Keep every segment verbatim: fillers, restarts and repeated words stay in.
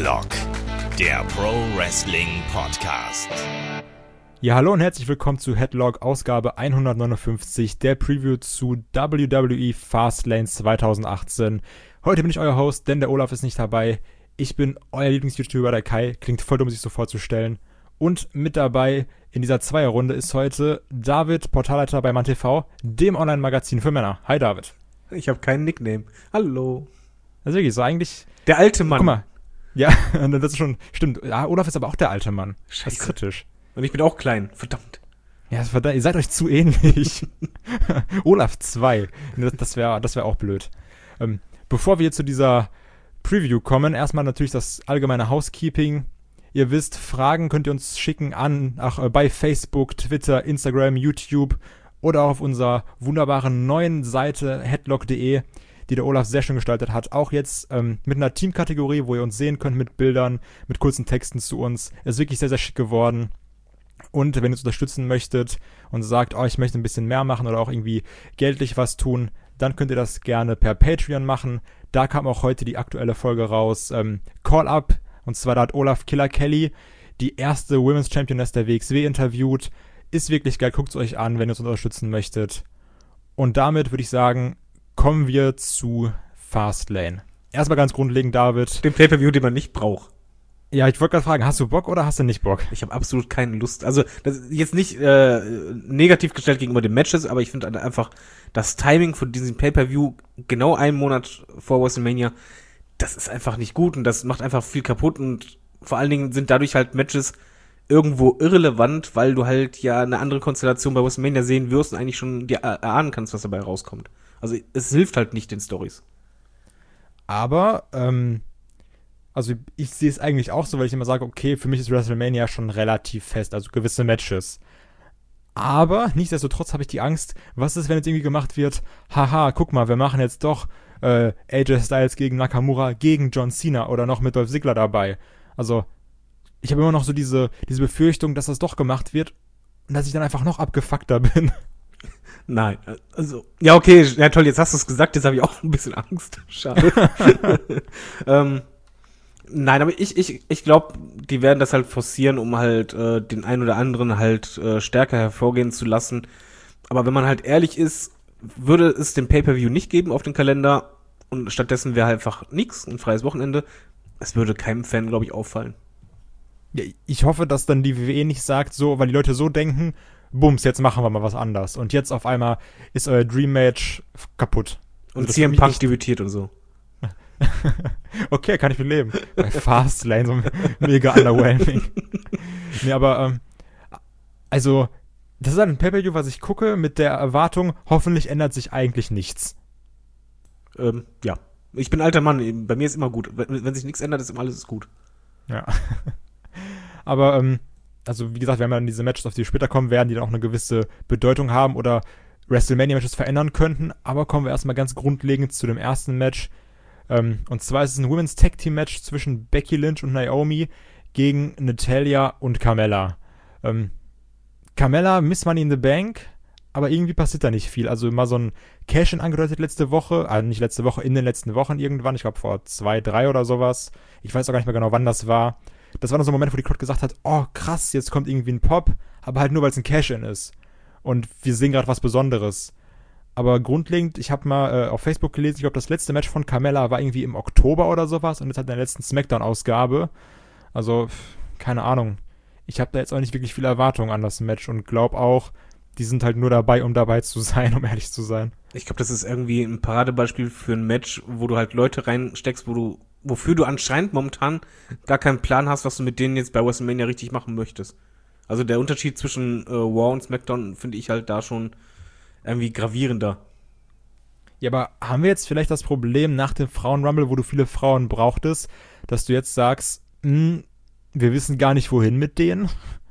Headlock, der Pro Wrestling Podcast. Ja, hallo und herzlich willkommen zu Headlock, Ausgabe hundertneunundfünfzig, der Preview zu W W E Fastlane zwanzig achtzehn. Heute bin ich euer Host, denn der Olaf ist nicht dabei. Ich bin euer Lieblings-YouTuber, der Kai. Klingt voll dumm, sich so vorzustellen. Und mit dabei in dieser Zweierrunde ist heute David, Portalleiter bei MannTV, dem Online-Magazin für Männer. Hi David. Ich habe keinen Nickname. Hallo. Also wirklich, so eigentlich... Der alte Mann. Guck mal. Ja, das ist schon... Stimmt. Ja, Olaf ist aber auch der alte Mann. Scheiße. Das ist kritisch. Und ich bin auch klein. Verdammt. Ja, verdammt, ihr seid euch zu ähnlich. Olaf zwei. Das, das wäre das wär auch blöd. Ähm, bevor wir zu dieser Preview kommen, erstmal natürlich das allgemeine Housekeeping. Ihr wisst, Fragen könnt ihr uns schicken an, ach, äh, bei Facebook, Twitter, Instagram, YouTube oder auch auf unserer wunderbaren neuen Seite headlock punkt de, die der Olaf sehr schön gestaltet hat. Auch jetzt ähm, mit einer Teamkategorie, wo ihr uns sehen könnt mit Bildern, mit kurzen Texten zu uns. Ist wirklich sehr, sehr schick geworden. Und wenn ihr uns unterstützen möchtet und sagt, oh, ich möchte ein bisschen mehr machen oder auch irgendwie geldlich was tun, dann könnt ihr das gerne per Patreon machen. Da kam auch heute die aktuelle Folge raus. Ähm, Call Up. Und zwar da hat Olaf Killer Kelly die erste Women's Championess der W X W interviewt. Ist wirklich geil, guckt es euch an, wenn ihr uns unterstützen möchtet. Und damit würde ich sagen, kommen wir zu Fastlane. Erstmal ganz grundlegend, David. Den Pay-Per-View, den man nicht braucht. Ja, ich wollte gerade fragen, hast du Bock oder hast du nicht Bock? Ich habe absolut keine Lust. Also, das ist jetzt nicht äh, negativ gestellt gegenüber den Matches, aber ich finde einfach das Timing von diesem Pay-Per-View genau einen Monat vor WrestleMania, das ist einfach nicht gut und das macht einfach viel kaputt und vor allen Dingen sind dadurch halt Matches irgendwo irrelevant, weil du halt ja eine andere Konstellation bei WrestleMania sehen wirst und eigentlich schon dir erahnen kannst, was dabei rauskommt. Also es hilft halt nicht den Storys. Aber, ähm, also ich sehe es eigentlich auch so, weil ich immer sage, okay, für mich ist WrestleMania schon relativ fest, also gewisse Matches. Aber nichtsdestotrotz habe ich die Angst, was ist, wenn jetzt irgendwie gemacht wird, haha, guck mal, wir machen jetzt doch äh, A J Styles gegen Nakamura gegen John Cena oder noch mit Dolph Ziggler dabei. Also ich habe immer noch so diese, diese Befürchtung, dass das doch gemacht wird und dass ich dann einfach noch abgefuckter bin. Nein, also, ja okay, ja toll, jetzt hast du es gesagt, jetzt habe ich auch ein bisschen Angst. Schade. ähm, nein, aber ich, ich, ich glaube, die werden das halt forcieren, um halt äh, den einen oder anderen halt äh, stärker hervorgehen zu lassen. Aber wenn man halt ehrlich ist, würde es den Pay-Per-View nicht geben auf den Kalender und stattdessen wäre halt einfach nix, ein freies Wochenende. Es würde keinem Fan, glaube ich, auffallen. Ja, ich hoffe, dass dann die W W E nicht sagt, so, weil die Leute so denken, bums, jetzt machen wir mal was anders. Und jetzt auf einmal ist euer Dream Match kaputt. Und also C M Punk debütiert und so. Okay, kann ich mit leben. Bei Fastlane, so mega underwhelming. Nee, aber, ähm, also, das ist halt ein Pay-Per-View, was ich gucke, mit der Erwartung, hoffentlich ändert sich eigentlich nichts. Ähm, ja. Ich bin ein alter Mann, bei mir ist immer gut. Wenn, wenn sich nichts ändert, ist immer alles gut. Ja. Aber, ähm, also wie gesagt, wenn wir dann diese Matches, auf die wir später kommen werden, die dann auch eine gewisse Bedeutung haben oder WrestleMania-Matches verändern könnten. Aber kommen wir erstmal ganz grundlegend zu dem ersten Match. Ähm, und zwar ist es ein Women's Tag Team Match zwischen Becky Lynch und Naomi gegen Natalya und Carmella. Ähm, Carmella, Miss Money in the Bank, aber irgendwie passiert da nicht viel. Also immer so ein Cash-In angedeutet letzte Woche, also nicht letzte Woche, in den letzten Wochen irgendwann, ich glaube vor zwei, drei oder sowas. Ich weiß auch gar nicht mehr genau, wann das war. Das war noch so ein Moment, wo die Crowd gesagt hat, oh krass, jetzt kommt irgendwie ein Pop, aber halt nur, weil es ein Cash-In ist. Und wir sehen gerade was Besonderes. Aber grundlegend, ich habe mal äh, auf Facebook gelesen, ich glaube, das letzte Match von Carmella war irgendwie im Oktober oder sowas und jetzt hat in der letzten Smackdown-Ausgabe. Also, keine Ahnung. Ich habe da jetzt auch nicht wirklich viel Erwartung an das Match und glaube auch, die sind halt nur dabei, um dabei zu sein, um ehrlich zu sein. Ich glaube, das ist irgendwie ein Paradebeispiel für ein Match, wo du halt Leute reinsteckst, wo du, wofür du anscheinend momentan gar keinen Plan hast, was du mit denen jetzt bei WrestleMania richtig machen möchtest. Also der Unterschied zwischen äh, Raw und SmackDown finde ich halt da schon irgendwie gravierender. Ja, aber haben wir jetzt vielleicht das Problem nach dem Frauen-Rumble, wo du viele Frauen brauchtest, dass du jetzt sagst, mh, wir wissen gar nicht, wohin mit denen?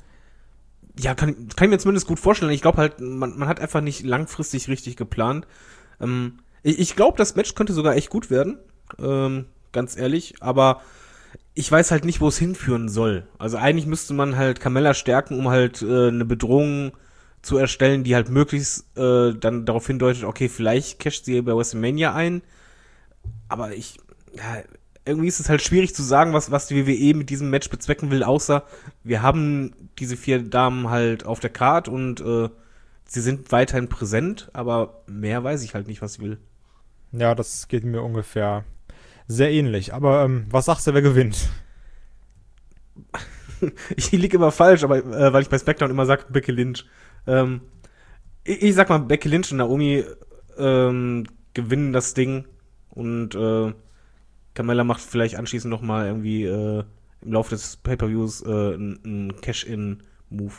Ja, kann, kann ich mir zumindest gut vorstellen. Ich glaube halt, man, man hat einfach nicht langfristig richtig geplant. Ähm, ich ich glaube, das Match könnte sogar echt gut werden, ähm, ganz ehrlich, aber ich weiß halt nicht, wo es hinführen soll. Also eigentlich müsste man halt Carmella stärken, um halt äh, eine Bedrohung zu erstellen, die halt möglichst äh, dann darauf hindeutet, okay, vielleicht casht sie bei WrestleMania ein, aber ich, ja, irgendwie ist es halt schwierig zu sagen, was, was die W W E mit diesem Match bezwecken will, außer wir haben diese vier Damen halt auf der Card und äh, sie sind weiterhin präsent, aber mehr weiß ich halt nicht, was sie will. Ja, das geht mir ungefähr sehr ähnlich. Aber ähm, was sagst du, wer gewinnt? Ich liege immer falsch, aber äh, weil ich bei SmackDown immer sage, Becky Lynch. Ähm, ich, ich sag mal, Becky Lynch und Naomi ähm, gewinnen das Ding und äh, Carmella macht vielleicht anschließend noch mal irgendwie äh, im Laufe des Pay-Per-Views äh, einen Cash-In-Move.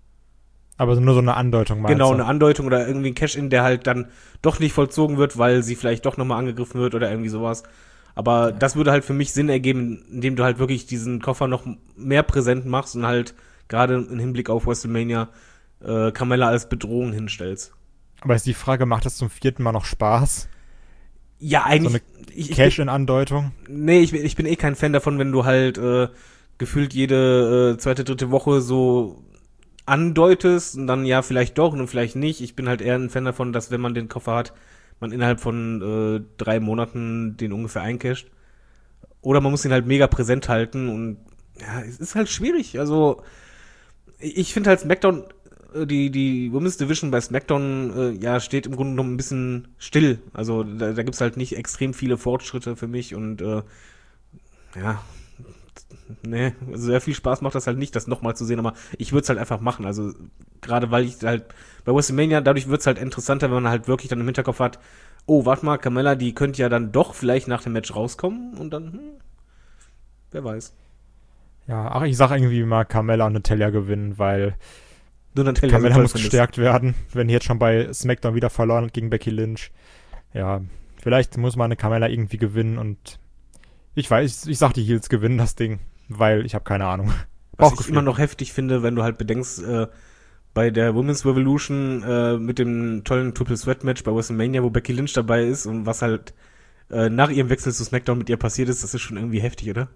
Aber nur so eine Andeutung meinst Genau, du? eine Andeutung oder irgendwie ein Cash-In, der halt dann doch nicht vollzogen wird, weil sie vielleicht doch nochmal angegriffen wird oder irgendwie sowas. Aber das würde halt für mich Sinn ergeben, indem du halt wirklich diesen Koffer noch mehr präsent machst und halt gerade im Hinblick auf WrestleMania äh, Carmella als Bedrohung hinstellst. Aber ist die Frage, macht das zum vierten Mal noch Spaß? Ja, eigentlich. So eine ich, ich Cash-In-Andeutung? bin, nee, ich, bin- ich bin eh kein Fan davon, wenn du halt äh, gefühlt jede äh, zweite, dritte Woche so andeutest und dann ja vielleicht doch und vielleicht nicht. Ich bin halt eher ein Fan davon, dass wenn man den Koffer hat, man innerhalb von äh, drei Monaten den ungefähr eincasht. Oder man muss ihn halt mega präsent halten und ja, es ist halt schwierig. Also ich finde halt SmackDown, äh, die, die Women's Division bei SmackDown, äh, ja, steht im Grunde genommen ein bisschen still. Also da, da gibt's halt nicht extrem viele Fortschritte für mich und äh, ja, nee, also sehr viel Spaß macht das halt nicht, das nochmal zu sehen, aber ich würde es halt einfach machen. Also gerade weil ich halt bei WrestleMania, dadurch wird es halt interessanter, wenn man halt wirklich dann im Hinterkopf hat, oh, warte mal, Carmella, die könnte ja dann doch vielleicht nach dem Match rauskommen und dann, hm, wer weiß. Ja, ach, ich sag irgendwie mal, Carmella und Natalia gewinnen, weil Nur Natalia Carmella sinnvoll muss findest. gestärkt werden, wenn die jetzt schon bei SmackDown wieder verloren hat gegen Becky Lynch. Ja, vielleicht muss man eine Carmella irgendwie gewinnen und ich weiß, ich sag, die Heels gewinnen das Ding, weil ich habe keine Ahnung. Was ich Bauchgefühl. immer noch heftig finde, wenn du halt bedenkst, äh, bei der Women's Revolution äh, mit dem tollen Triple Threat Match bei WrestleMania, wo Becky Lynch dabei ist und was halt äh, nach ihrem Wechsel zu SmackDown mit ihr passiert ist, das ist schon irgendwie heftig, oder?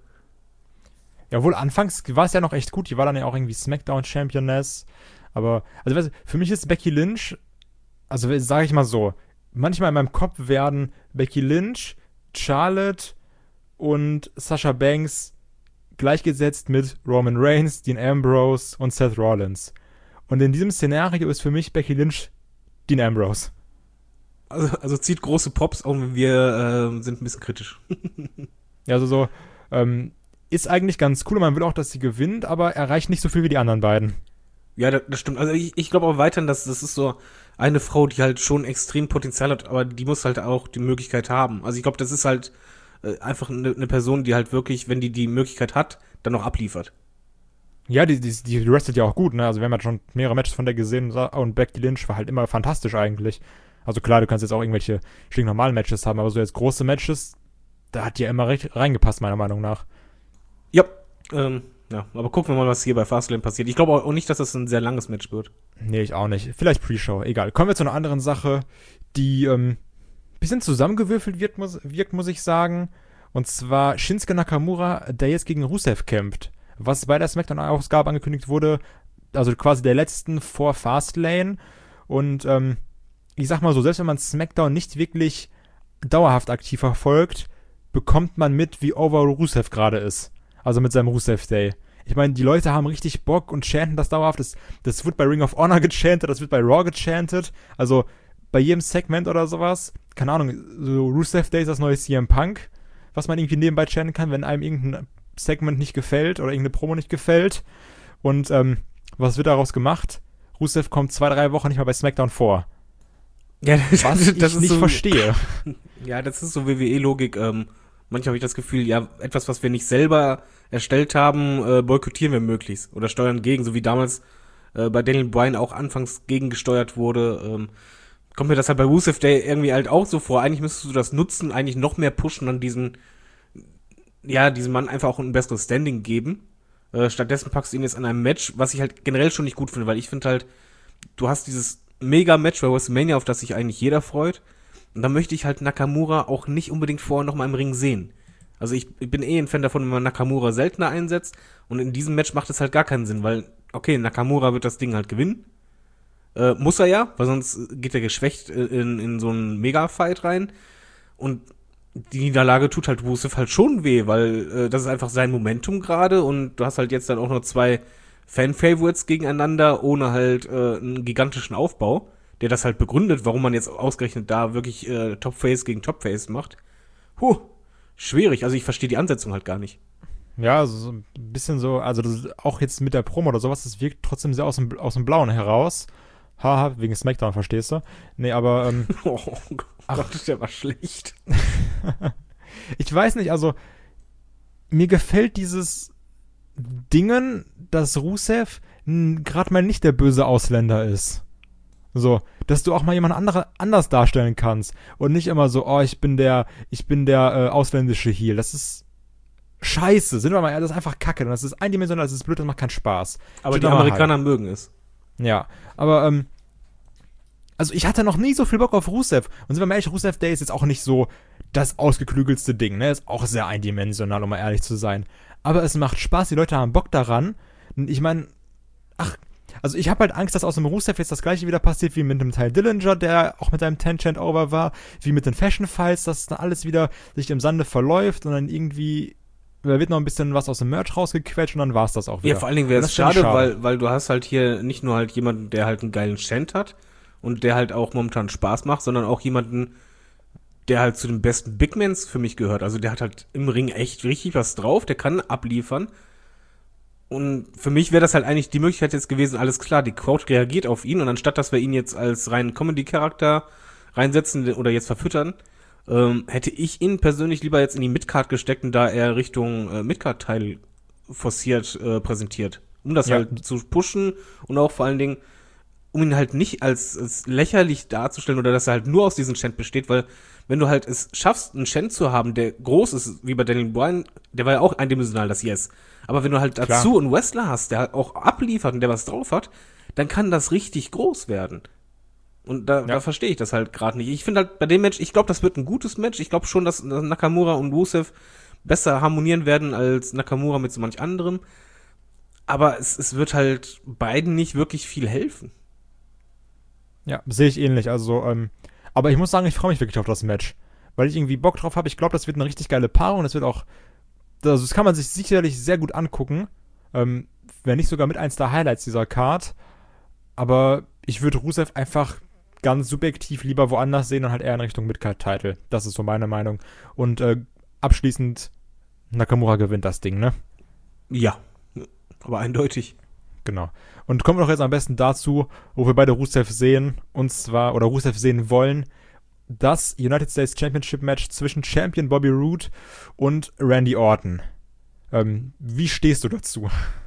Jawohl, anfangs war es ja noch echt gut. Die war dann ja auch irgendwie SmackDown-Championess. Aber, also weißt du, für mich ist Becky Lynch, also sage ich mal so, manchmal in meinem Kopf werden Becky Lynch, Charlotte und Sasha Banks gleichgesetzt mit Roman Reigns, Dean Ambrose und Seth Rollins. Und in diesem Szenario ist für mich Becky Lynch Dean Ambrose. Also, also zieht große Props, auch wenn wir äh, sind ein bisschen kritisch. Ja, also so, ähm, ist eigentlich ganz cool und man will auch, dass sie gewinnt, aber erreicht nicht so viel wie die anderen beiden. Ja, das, das stimmt. Also ich, ich glaube auch weiterhin, dass das ist so eine Frau, die halt schon extrem Potenzial hat, aber die muss halt auch die Möglichkeit haben. Also ich glaube, das ist halt äh, einfach eine, eine Person, die halt wirklich, wenn die die Möglichkeit hat, dann auch abliefert. Ja, die, die, die wrestelt ja auch gut, ne? Also wir haben ja schon mehrere Matches von der gesehen und Becky Lynch war halt immer fantastisch eigentlich. Also klar, du kannst jetzt auch irgendwelche stinknormalen Matches haben, aber so jetzt große Matches, da hat die ja immer recht reingepasst, meiner Meinung nach. Ja, ähm, ja, aber gucken wir mal, was hier bei Fastlane passiert. Ich glaube auch nicht, dass das ein sehr langes Match wird. Nee, ich auch nicht. Vielleicht Pre-Show, egal. Kommen wir zu einer anderen Sache, die ähm, bisschen zusammengewürfelt wird, muss, wirkt, muss ich sagen. Und zwar Shinsuke Nakamura, der jetzt gegen Rusev kämpft. Was bei der SmackDown-Ausgabe angekündigt wurde, also quasi der letzten vor Fastlane. Und ähm, ich sag mal so, selbst wenn man SmackDown nicht wirklich dauerhaft aktiv verfolgt, bekommt man mit, wie over Rusev gerade ist. Also mit seinem Rusev Day. Ich meine, die Leute haben richtig Bock und chanten das dauerhaft. Das, das wird bei Ring of Honor gechantet, das wird bei Raw gechantet. Also bei jedem Segment oder sowas. Keine Ahnung, so Rusev Day ist das neue C M Punk, was man irgendwie nebenbei chanten kann, wenn einem irgendein Segment nicht gefällt oder irgendeine Promo nicht gefällt. Und ähm, was wird daraus gemacht? Rusev kommt zwei, drei Wochen nicht mal bei SmackDown vor. Ja, Was ich nicht so, verstehe. Ja, das ist so W W E-Logik. Ähm, manchmal habe ich das Gefühl, ja, etwas, was wir nicht selber erstellt haben, äh, boykottieren wir möglichst oder steuern gegen, so wie damals äh, bei Daniel Bryan auch anfangs gegengesteuert wurde. Ähm, kommt mir das halt bei Rusev Day irgendwie halt auch so vor. Eigentlich müsstest du das nutzen, eigentlich noch mehr pushen, an diesen, ja, diesem Mann einfach auch ein besseres Standing geben. Äh, stattdessen packst du ihn jetzt an einem Match, was ich halt generell schon nicht gut finde, weil ich finde halt, du hast dieses Mega-Match bei WrestleMania, auf das sich eigentlich jeder freut. Und da möchte ich halt Nakamura auch nicht unbedingt vorher noch mal im Ring sehen. Also ich, ich bin eh ein Fan davon, wenn man Nakamura seltener einsetzt. Und in diesem Match macht es halt gar keinen Sinn, weil, okay, Nakamura wird das Ding halt gewinnen. Äh, muss er ja, weil sonst geht er geschwächt in, in so einen Mega-Fight rein. Und die Niederlage tut halt Rusev halt schon weh, weil äh, das ist einfach sein Momentum gerade und du hast halt jetzt dann auch noch zwei Fan-Favorites gegeneinander, ohne halt äh, einen gigantischen Aufbau, der das halt begründet, warum man jetzt ausgerechnet da wirklich äh, Top-Face gegen Top-Face macht. Huh, schwierig, also ich verstehe die Ansetzung halt gar nicht. Ja, also so ein bisschen so, also das ist auch jetzt mit der Promo oder sowas, das wirkt trotzdem sehr aus dem, aus dem Blauen heraus. Haha, wegen Smackdown, verstehst du? Nee, aber, ähm, Oh Gott, der war schlecht. ich weiß nicht, also mir gefällt dieses Dingen, dass Rusev gerade mal nicht der böse Ausländer ist. So, dass du auch mal jemand andere, anders darstellen kannst und nicht immer so, oh, ich bin der, ich bin der äh, ausländische Heel. Das ist scheiße, sind wir mal ehrlich, das ist einfach Kacke. Das ist eindimensional, das ist blöd, das macht keinen Spaß. Aber die Amerikaner halt mögen es. Ja, aber, ähm, also ich hatte noch nie so viel Bock auf Rusev. Und sind wir mal ehrlich, Rusev Day ist jetzt auch nicht so das ausgeklügelste Ding, ne? Ist auch sehr eindimensional, um mal ehrlich zu sein. Aber es macht Spaß, die Leute haben Bock daran. Und ich meine, ach, also ich habe halt Angst, dass aus dem Rusev jetzt das gleiche wieder passiert wie mit dem Ty Dillinger, der auch mit seinem ten-Chant-Over war, wie mit den Fashion-Fights, dass dann alles wieder sich im Sande verläuft und dann irgendwie, da wird noch ein bisschen was aus dem Merch rausgequetscht und dann war's das auch wieder. Ja, vor allen Dingen wäre es schade, schade, weil, weil du hast halt hier nicht nur halt jemanden, der halt einen geilen Chant hat und der halt auch momentan Spaß macht, sondern auch jemanden, der halt zu den besten Bigmans für mich gehört. Also der hat halt im Ring echt richtig was drauf, der kann abliefern. Und für mich wäre das halt eigentlich die Möglichkeit jetzt gewesen, alles klar, die Crowd reagiert auf ihn und anstatt, dass wir ihn jetzt als reinen Comedy-Charakter reinsetzen oder jetzt verfüttern, ähm, hätte ich ihn persönlich lieber jetzt in die Midcard gesteckt und da er Richtung äh, Midcard-Teil forciert äh, präsentiert. Um das ja. halt zu pushen und auch vor allen Dingen, um ihn halt nicht als, als lächerlich darzustellen oder dass er halt nur aus diesem Chant besteht, weil wenn du halt es schaffst, einen Chant zu haben, der groß ist, wie bei Daniel Bryan, der war ja auch eindimensional, das Yes. Aber wenn du halt dazu Klar. einen Wrestler hast, der halt auch abliefert und der was drauf hat, dann kann das richtig groß werden. Und da, ja. da verstehe ich das halt gerade nicht. Ich finde halt bei dem Match, ich glaube, das wird ein gutes Match. Ich glaube schon, dass Nakamura und Rusev besser harmonieren werden als Nakamura mit so manch anderem. Aber es, es wird halt beiden nicht wirklich viel helfen. Ja, sehe ich ähnlich. Also, ähm, aber ich muss sagen, ich freue mich wirklich auf das Match. Weil ich irgendwie Bock drauf habe. Ich glaube, das wird eine richtig geile Paarung. Das wird auch, also das kann man sich sicherlich sehr gut angucken. Ähm, wenn nicht sogar mit eins der Highlights dieser Card. Aber ich würde Rusev einfach ganz subjektiv lieber woanders sehen und halt eher in Richtung Midcard-Title. Das ist so meine Meinung. Und äh, abschließend, Nakamura gewinnt das Ding, ne? Ja, aber eindeutig. Genau. Und kommen wir doch jetzt am besten dazu, wo wir beide Rusev sehen, und zwar, oder Rusev sehen wollen, das United States Championship Match zwischen Champion Bobby Roode und Randy Orton. Ähm, wie stehst du dazu?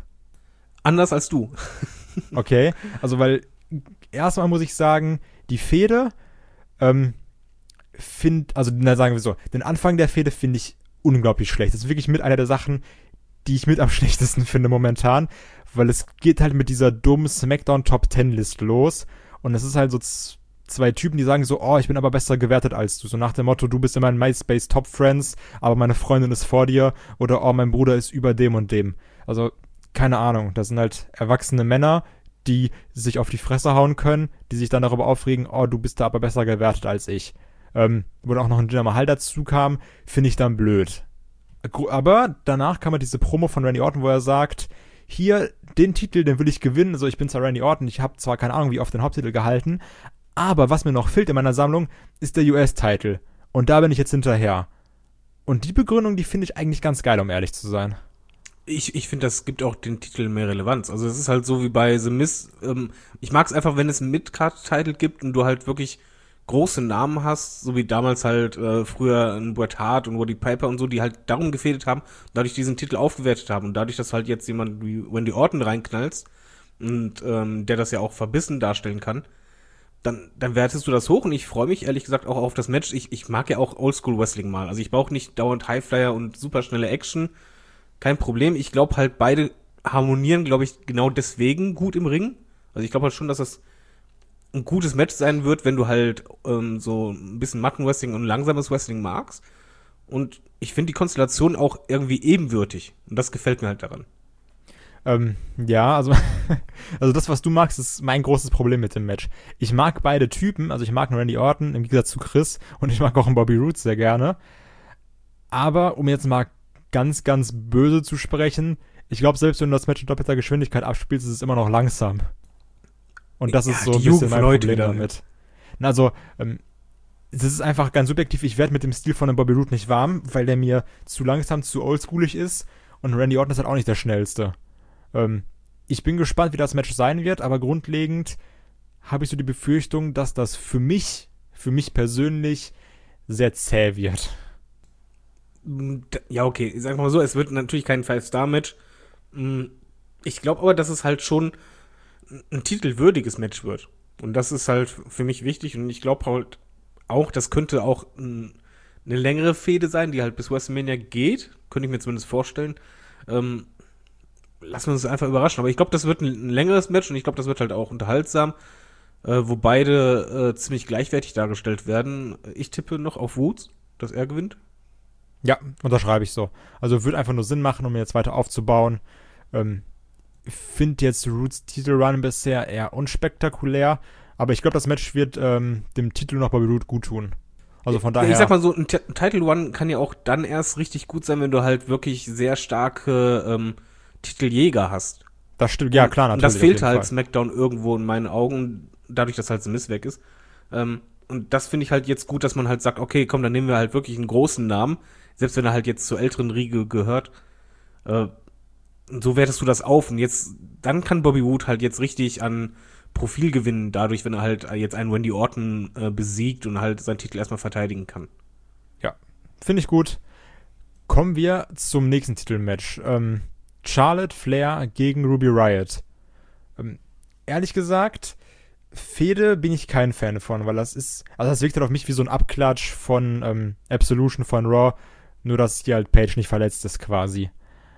Anders als du. Okay, also weil erstmal muss ich sagen, die Fehde ähm, finde, also na, sagen wir so, den Anfang der Fehde finde ich unglaublich schlecht. Das ist wirklich mit einer der Sachen, die ich mit am schlechtesten finde momentan, weil es geht halt mit dieser dummen Smackdown Top Ten List los und es ist halt so z- zwei Typen, die sagen so, oh, ich bin aber besser gewertet als du, so nach dem Motto, du bist immer in MySpace Top Friends, aber meine Freundin ist vor dir oder oh, mein Bruder ist über dem und dem. Also, keine Ahnung, das sind halt erwachsene Männer, die sich auf die Fresse hauen können, die sich dann darüber aufregen, oh, du bist da aber besser gewertet als ich. Ähm, wo dann auch noch ein Jinder Mahal dazu kam, finde ich dann blöd. Aber danach kam halt diese Promo von Randy Orton, wo er sagt, hier, den Titel, den will ich gewinnen, also ich bin zwar Randy Orton, ich habe zwar keine Ahnung, wie oft den Haupttitel gehalten, aber was mir noch fehlt in meiner Sammlung, ist der U S-Titel. Und da bin ich jetzt hinterher. Und die Begründung, die finde ich eigentlich ganz geil, um ehrlich zu sein. Ich, ich finde, das gibt auch den Titel mehr Relevanz. Also es ist halt so wie bei The Miz. Ähm, ich mag es einfach, wenn es einen Mid-Card-Titel gibt und du halt wirklich große Namen hast, so wie damals halt äh, früher ein Bret Hart und Roddy Piper und so, die halt darum gefädelt haben, dadurch diesen Titel aufgewertet haben. Und dadurch, dass halt jetzt jemand wie Randy Orton reinknallst und ähm, der das ja auch verbissen darstellen kann, dann, dann wertest du das hoch und ich freue mich ehrlich gesagt auch auf das Match. Ich, ich mag ja auch Oldschool-Wrestling mal. Also ich brauche nicht dauernd Highflyer und superschnelle Action. Kein Problem. Ich glaube halt, beide harmonieren, glaube ich, genau deswegen gut im Ring. Also ich glaube halt schon, dass das ein gutes Match sein wird, wenn du halt ähm, so ein bisschen Matten-Wrestling und langsames Wrestling magst. Und ich finde die Konstellation auch irgendwie ebenwürdig. Und das gefällt mir halt daran. Ähm, ja, also, also das, was du magst, ist mein großes Problem mit dem Match. Ich mag beide Typen, also ich mag einen Randy Orton im Gegensatz zu Chris und ich mag auch einen Bobby Roode sehr gerne. Aber, um jetzt mal ganz, ganz böse zu sprechen, ich glaube, selbst wenn du das Match in doppelter Geschwindigkeit abspielst, ist es immer noch langsam. Und das Ja, ist so die ein Jugend bisschen von mein heute Problem wieder, damit. Na, Also, ähm, das ist einfach ganz subjektiv. Ich werde mit dem Stil von dem Bobby Roode nicht warm, weil der mir zu langsam, zu oldschoolig ist. Und Randy Orton ist halt auch nicht der Schnellste. Ähm, ich bin gespannt, wie das Match sein wird, aber grundlegend habe ich so die Befürchtung, dass das für mich, für mich persönlich, sehr zäh wird. Ja, okay, ich sag mal so, es wird natürlich kein Five-Star-Match. Ich glaube aber, dass es halt schon ein titelwürdiges Match wird. Und das ist halt für mich wichtig. Und ich glaube halt auch, das könnte auch ein, eine längere Fehde sein, die halt bis WrestleMania geht. Könnte ich mir zumindest vorstellen. Ähm, lassen wir uns einfach überraschen. Aber ich glaube, das wird ein, ein längeres Match und ich glaube, das wird halt auch unterhaltsam. Äh, wo beide äh, ziemlich gleichwertig dargestellt werden. Ich tippe noch auf Woods, dass er gewinnt. Ja, unterschreibe ich so. Also wird einfach nur Sinn machen, um jetzt weiter aufzubauen. Ähm, ich finde jetzt Roots Titelrun bisher eher unspektakulär, aber ich glaube, das Match wird ähm, dem Titel noch Bobby Roode gut tun. Also von daher. Ich sag mal so, ein T- Title One kann ja auch dann erst richtig gut sein, wenn du halt wirklich sehr starke ähm, Titeljäger hast. Das stimmt, ja klar, Und natürlich. das fehlt auf jeden halt Fall. SmackDown irgendwo in meinen Augen, dadurch, dass halt The Miz weg ist. Ähm, und das finde ich halt jetzt gut, dass man halt sagt, okay, komm, dann nehmen wir halt wirklich einen großen Namen, selbst wenn er halt jetzt zur älteren Riege gehört. Äh, und so wertest du das auf. Und jetzt, dann kann Bobby Roode halt jetzt richtig an Profil gewinnen, dadurch, wenn er halt jetzt einen Randy Orton äh, besiegt und halt seinen Titel erstmal verteidigen kann. Ja, finde ich gut. Kommen wir zum nächsten Titelmatch. Ähm, Charlotte Flair gegen Ruby Riott. Ähm, ehrlich gesagt, Fehde bin ich kein Fan von, weil das ist, also das wirkt halt auf mich wie so ein Abklatsch von ähm, Absolution von Raw, nur dass hier halt Paige nicht verletzt ist quasi.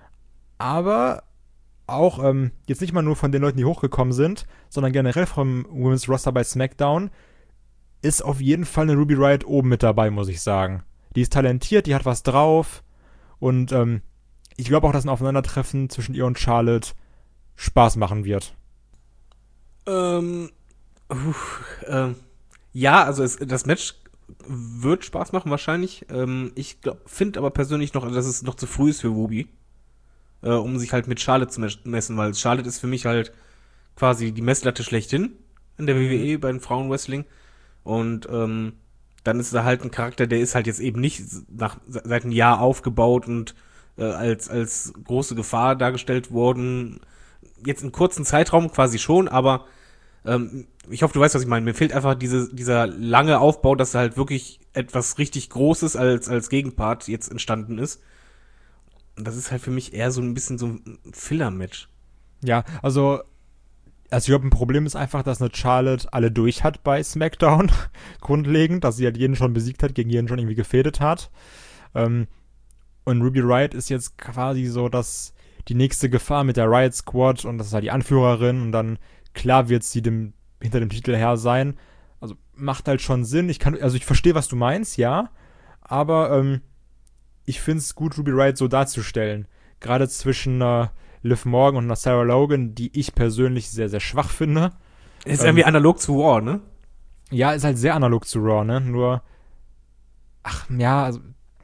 Aber auch ähm, jetzt nicht mal nur von den Leuten, die hochgekommen sind, sondern generell vom Women's Roster bei SmackDown ist auf jeden Fall eine Ruby Riott oben mit dabei, muss ich sagen. Die ist talentiert, die hat was drauf und ähm, ich glaube auch, dass ein Aufeinandertreffen zwischen ihr und Charlotte Spaß machen wird. Ähm, uff, ähm, ja, also es, das Match wird Spaß machen wahrscheinlich. Ähm, ich finde aber persönlich noch, dass es noch zu früh ist für Ruby, äh, um sich halt mit Charlotte zu mes- messen, weil Charlotte ist für mich halt quasi die Messlatte schlechthin in der W W E bei den Frauenwrestling. Und ähm, dann ist da halt ein Charakter, der ist halt jetzt eben nicht nach, seit einem Jahr aufgebaut und äh, als, als große Gefahr dargestellt worden. Jetzt in kurzen Zeitraum quasi schon, aber ähm, ich hoffe, du weißt, was ich meine. Mir fehlt einfach diese, dieser lange Aufbau, dass halt wirklich etwas richtig Großes als, als Gegenpart jetzt entstanden ist. Und das ist halt für mich eher so ein bisschen so ein Filler-Match. Ja, also, also ich glaube, ein Problem ist einfach, dass eine Charlotte alle durch hat bei SmackDown, grundlegend, dass sie halt jeden schon besiegt hat, gegen jeden schon irgendwie gefädet hat. Ähm, und Ruby Riott ist jetzt quasi so, dass die nächste Gefahr mit der Riott Squad und das ist halt die Anführerin und dann klar wird sie dem, hinter dem Titel her sein. Also macht halt schon Sinn. Ich kann, also ich verstehe, was du meinst, ja, aber ähm, ich finde es gut, Ruby Riott so darzustellen. Gerade zwischen äh, Liv Morgan und einer Sarah Logan, die ich persönlich sehr, sehr schwach finde. Ist Ähm, irgendwie analog zu War, ne? Ja, ist halt sehr analog zu Raw, ne? Nur, ach, ja, also,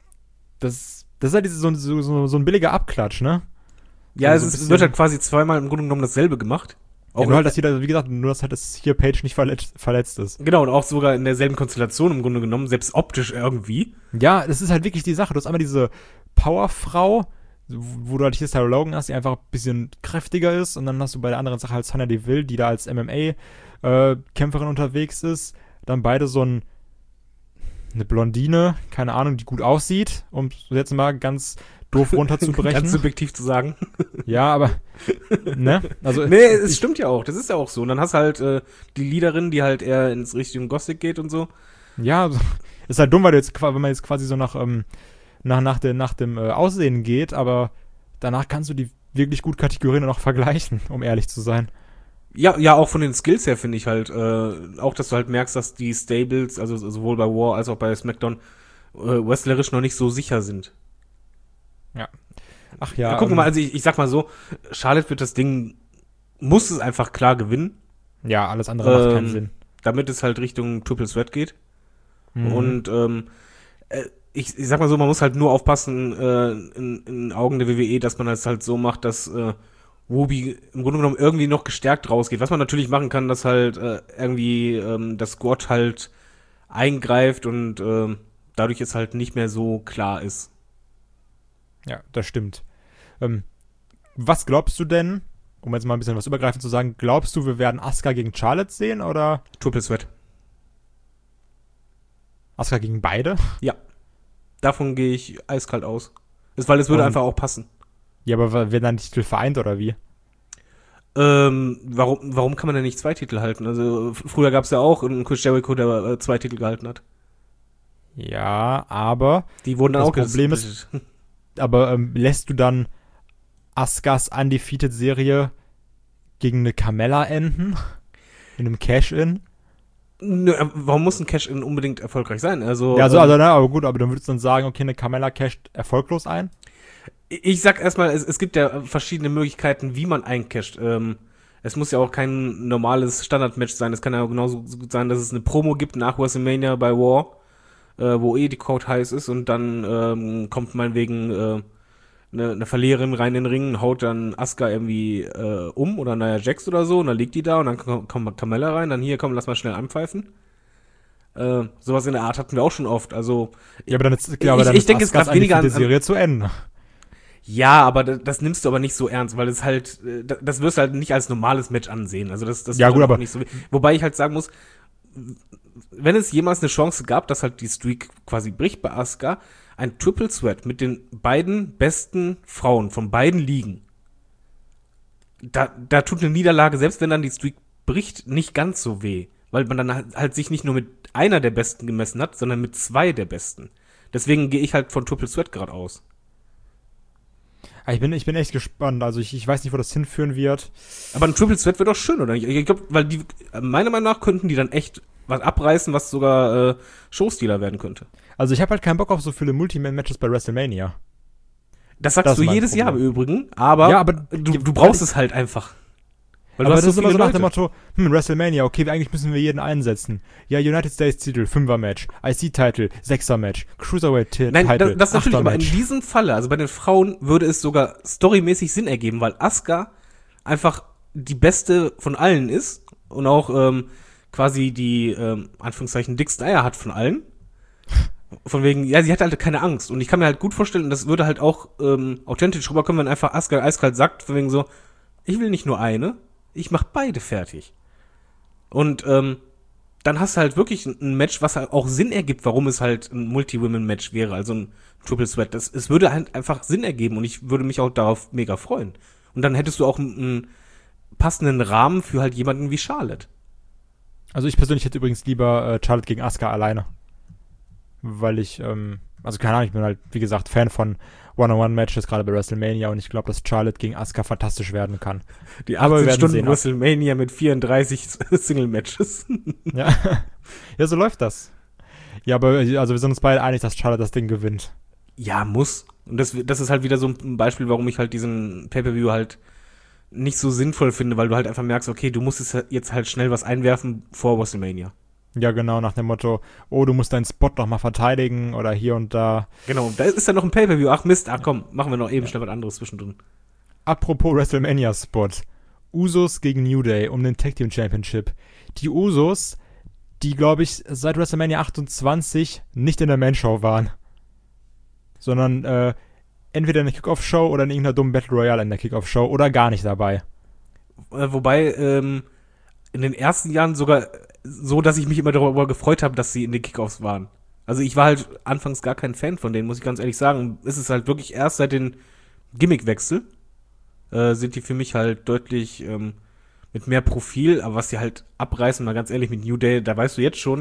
das, das ist halt diese, so, so, so, so ein billiger Abklatsch, ne? Ja, Also es so ein ist, bisschen- wird halt quasi zweimal im Grunde genommen dasselbe gemacht. Ja, nur halt, dass jeder, wie gesagt, nur dass halt das hier Paige nicht verletzt, verletzt ist. Genau, und auch sogar in derselben Konstellation im Grunde genommen, selbst optisch irgendwie. Ja, das ist halt wirklich die Sache. Du hast einmal diese Powerfrau, wo du halt hier Sarah Logan hast, die einfach ein bisschen kräftiger ist. Und dann hast du bei der anderen Sache halt Sonya Deville, die da als M M A-Kämpferin unterwegs ist. Dann beide so ein, eine Blondine, keine Ahnung, die gut aussieht, um es jetzt mal ganz doof runterzubrechen. Ganz subjektiv zu sagen. Ja, aber, ne? Also, Nee, es ich, stimmt ja auch, das ist ja auch so. Und dann hast du halt äh, die Leaderin, die halt eher ins Richtung Gothic geht und so. ja, also, ist halt dumm, weil du jetzt, qua- wenn man jetzt quasi so nach, ähm, nach, nach, der, nach dem äh, Aussehen geht, aber danach kannst du die wirklich gut kategorieren und auch vergleichen, um ehrlich zu sein. Ja, ja, auch von den Skills her finde ich halt, äh, auch dass du halt merkst, dass die Stables, also sowohl bei War als auch bei SmackDown, äh, wrestlerisch noch nicht so sicher sind. Ja. Ach ja. Ja, gucken wir ähm, mal, also ich, ich sag mal so, Charlotte wird das Ding, muss es einfach klar gewinnen, Ja, alles andere macht keinen ähm, Sinn. damit es halt Richtung Triple Threat geht. Mhm. Und ähm, äh, ich, ich sag mal so, man muss halt nur aufpassen äh, in, in Augen der W W E, dass man das halt so macht, dass äh, Ruby im Grunde genommen irgendwie noch gestärkt rausgeht. Was man natürlich machen kann, dass halt äh, irgendwie ähm, das Squad halt eingreift und äh, dadurch es halt nicht mehr so klar ist. Ja, das stimmt. Ähm, was glaubst du denn, um jetzt mal ein bisschen was übergreifend zu sagen, glaubst du, wir werden Asuka gegen Charlotte sehen oder Triple Threat. Asuka gegen beide? Ja. Davon gehe ich eiskalt aus. Das, weil es würde Und- einfach auch passen. Ja, aber werden dann die Titel vereint oder wie? Ähm, warum, warum kann man denn nicht zwei Titel halten? Also f- früher gab es ja auch einen Chris Jericho, der äh, zwei Titel gehalten hat. Ja, aber Die wurden dann Das auch Problem gesplittet. aber ähm, lässt du dann Askas Undefeated-Serie gegen eine Carmella enden? In einem Cash-In? Nö, äh, warum muss ein Cash-In unbedingt erfolgreich sein? Also, Ja, also, ähm, also na, aber gut, aber dann würdest du dann sagen, okay, eine Carmella casht erfolglos ein? ich sag erstmal, es, es gibt ja verschiedene Möglichkeiten, wie man eincasht. Ähm, es muss ja auch kein normales Standard-Match sein. Es kann ja genauso gut sein, dass es eine Promo gibt nach WrestleMania bei War, äh, wo eh die Code heiß ist und dann ähm, kommt meinetwegen äh, eine, eine Verliererin rein in den Ring, haut dann Asuka irgendwie äh, um oder Nia Jax oder so und dann liegt die da und dann kommt, kommt Carmella rein, dann hier, komm, lass mal schnell anpfeifen. Äh, sowas in der Art hatten wir auch schon oft. Also Ja, aber dann ist, ja, aber Ich- dann ich ist denke, es Askas gab weniger an- Undefeated Serie zu Ende. ja, aber das, das nimmst du aber nicht so ernst, weil es halt, äh, das das wirst du halt nicht als normales Match ansehen. Also das, das Ja, wird gut, auch aber- nicht so. Wobei ich halt sagen muss, wenn es jemals eine Chance gab, dass halt die Streak quasi bricht bei Asuka, ein Triple Threat mit den beiden besten Frauen von beiden Ligen. Da, da tut eine Niederlage, selbst wenn dann die Streak bricht, nicht ganz so weh. Weil man dann halt, halt sich nicht nur mit einer der Besten gemessen hat, sondern mit zwei der Besten. Deswegen gehe ich halt von Triple Threat gerade aus. Ah, Ich bin, ich bin echt gespannt. Also ich, ich weiß nicht, wo das hinführen wird. Aber ein Triple Threat wäre doch schön, oder nicht? Ich glaube, weil die, meiner Meinung nach, könnten die dann echt was abreißen, was sogar äh, Showstealer werden könnte. Also ich habe halt keinen Bock auf so viele Multiman-Matches bei WrestleMania. Das sagst Das ist du mein jedes Jahr im Problem. Übrigen, aber, Ja, aber- du, ja, du brauchst weil es halt einfach. Weil Aber du hast das ist immer so nach viele dem Leute. Motto, hm, WrestleMania, okay, eigentlich müssen wir jeden einsetzen. Ja, United States Titel, Fünfer-Match. I C-Titel, Sechser-Match. Cruiserweight-Titel, Nein, das, das natürlich, aber in Achter-Match. diesem Falle, also bei den Frauen, würde es sogar storymäßig Sinn ergeben, weil Asuka einfach die beste von allen ist und auch ähm, quasi die, ähm, Anführungszeichen, dicksten Eier hat von allen. Von wegen, ja, sie hat halt keine Angst. Und ich kann mir halt gut vorstellen, und das würde halt auch ähm, authentisch rüberkommen, wenn einfach Asuka eiskalt sagt, von wegen so, ich will nicht nur eine, ich mach beide fertig. Und ähm, dann hast du halt wirklich ein Match, was halt auch Sinn ergibt, warum es halt ein Multi-Women-Match wäre, also ein Triple Threat. Das, es würde halt einfach Sinn ergeben und ich würde mich auch darauf mega freuen. Und dann hättest du auch einen, einen passenden Rahmen für halt jemanden wie Charlotte. Also ich persönlich hätte übrigens lieber äh, Charlotte gegen Asuka alleine. Weil ich, ähm, also keine Ahnung, ich bin halt, wie gesagt, Fan von One-on-One-Matches, gerade bei WrestleMania, und ich glaube, dass Charlotte gegen Asuka fantastisch werden kann. Die Aber wir achtzehn werden Stunden sehen. WrestleMania mit vierunddreißig Single-Matches. Ja. Ja, so läuft das. Ja, aber also wir sind uns beide einig, dass Charlotte das Ding gewinnt. Ja, muss. Und das, das ist halt wieder so ein Beispiel, warum ich halt diesen Pay-Per-View halt nicht so sinnvoll finde, weil du halt einfach merkst, okay, du musst jetzt halt schnell was einwerfen vor WrestleMania. Ja, genau, nach dem Motto, oh, du musst deinen Spot noch mal verteidigen oder hier und da. Genau, da ist dann noch ein Pay-Per-View. Ach Mist, ach komm, machen wir noch eben schnell was anderes zwischendrin. Apropos WrestleMania-Spot. Usos gegen New Day um den Tag Team Championship. Die Usos, die, glaube ich, seit WrestleMania achtundzwanzig nicht in der Main-Show waren. Sondern äh, entweder in der Kickoff-Show oder in irgendeiner dummen Battle Royale in der Kickoff-Show oder gar nicht dabei. Äh, wobei, ähm, in den ersten Jahren sogar so, dass ich mich immer darüber gefreut habe, dass sie in den Kickoffs waren. Also ich war halt anfangs gar kein Fan von denen, muss ich ganz ehrlich sagen. Es ist halt wirklich erst seit den Gimmickwechsel äh, sind die für mich halt deutlich ähm, mit mehr Profil, aber was die halt abreißen, mal ganz ehrlich, mit New Day, da weißt du jetzt schon,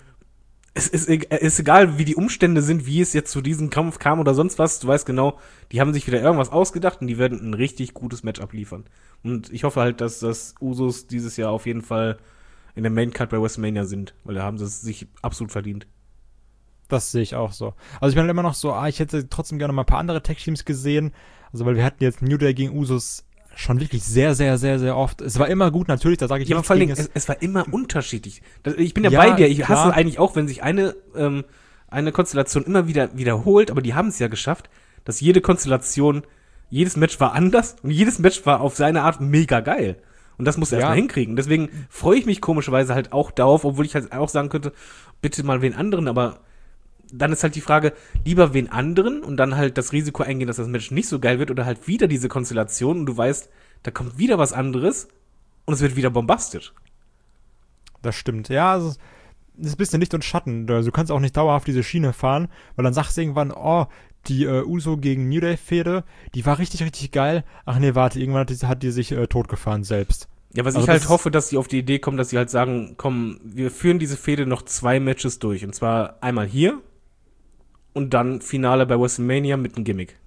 es ist, e- ist egal, wie die Umstände sind, wie es jetzt zu diesem Kampf kam oder sonst was, du weißt genau, die haben sich wieder irgendwas ausgedacht und die werden ein richtig gutes Match abliefern. Und ich hoffe halt, dass das Usos dieses Jahr auf jeden Fall in der Main Card bei WrestleMania sind, weil da haben sie es sich absolut verdient. Das sehe ich auch so. Also ich bin halt immer noch so, ah, ich hätte trotzdem gerne mal ein paar andere Tag-Teams gesehen. Also weil wir hatten jetzt New Day gegen Usos schon wirklich sehr, sehr, sehr, sehr oft. Es war immer gut, natürlich, da sage ich Ja, aber nichts vor allen gegen Dingen, es. es, es war immer unterschiedlich. Das, ich bin ja, Ja, bei dir. Ich klar. hasse eigentlich auch, wenn sich eine ähm, eine Konstellation immer wieder wiederholt, aber die haben es ja geschafft, dass jede Konstellation, jedes Match war anders und jedes Match war auf seine Art mega geil. Und das muss er Ja. erstmal hinkriegen. Deswegen freue ich mich komischerweise halt auch darauf, obwohl ich halt auch sagen könnte, bitte mal wen anderen, aber dann ist halt die Frage, lieber wen anderen und dann halt das Risiko eingehen, dass das Match nicht so geil wird oder halt wieder diese Konstellation und du weißt, da kommt wieder was anderes und es wird wieder bombastisch. Das stimmt. Ja, also, es ist ein bisschen Licht und Schatten. Also, du kannst auch nicht dauerhaft diese Schiene fahren, weil dann sagst du irgendwann, oh, die äh, Uso gegen New Day-Fehde, die war richtig, richtig geil. Ach nee, warte, irgendwann hat die, hat die sich äh, totgefahren selbst. Ja, was Also ich das halt ist- hoffe, dass sie auf die Idee kommen, dass sie halt sagen, komm, wir führen diese Fehde noch zwei Matches durch. Und zwar einmal hier und dann Finale bei WrestleMania mit einem Gimmick.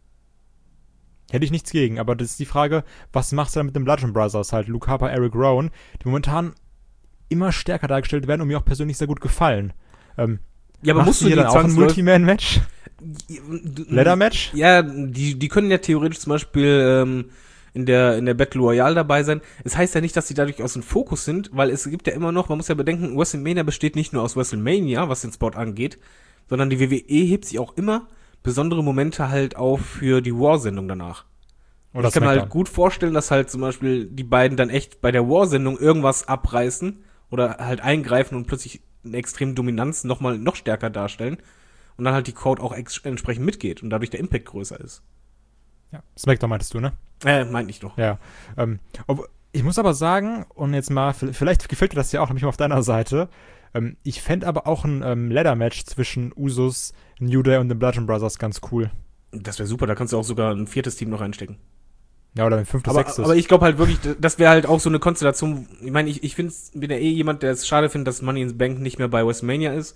Hätte ich nichts gegen, aber das ist die Frage, was machst du dann mit den Bludgeon Brothers halt? Luke Harper, Eric Rowan, die momentan immer stärker dargestellt werden und mir auch persönlich sehr gut gefallen. Ähm, Ja, aber machst musst du hier die dann auch ein zwangsläufig- Multiman-Match? Leather-Match? Ja, die, die können ja theoretisch zum Beispiel ähm, in der in der Battle Royale dabei sein. Es heißt ja nicht, dass sie dadurch aus dem Fokus sind, weil es gibt ja immer noch, man muss ja bedenken, WrestleMania besteht nicht nur aus WrestleMania, was den Sport angeht, sondern die W W E hebt sich auch immer besondere Momente halt auf für die War-Sendung danach. Oder ich kann mir halt SmackDown? gut vorstellen, dass halt zum Beispiel die beiden dann echt bei der War-Sendung irgendwas abreißen oder halt eingreifen und plötzlich eine extreme Dominanz noch mal noch stärker darstellen und dann halt die Crowd auch ex- entsprechend mitgeht und dadurch der Impact größer ist. Ja. SmackDown meintest du, ne? Äh, meint ich doch. Ja. Ähm, ob, ich muss aber sagen, und jetzt mal, vielleicht gefällt dir das ja auch, nämlich mal auf deiner Seite, ähm, ich fände aber auch ein ähm, Ladder-Match zwischen Usos, New Day und den Bludgeon Brothers ganz cool. Das wäre super, da kannst du auch sogar ein viertes Team noch einstecken. Ja, oder ein fünftes, Aber, sechstes. aber ich glaube halt wirklich, das wäre halt auch so eine Konstellation, ich meine, ich, ich find's, bin ja eh jemand, der es schade findet, dass Money in the Bank nicht mehr bei WrestleMania ist,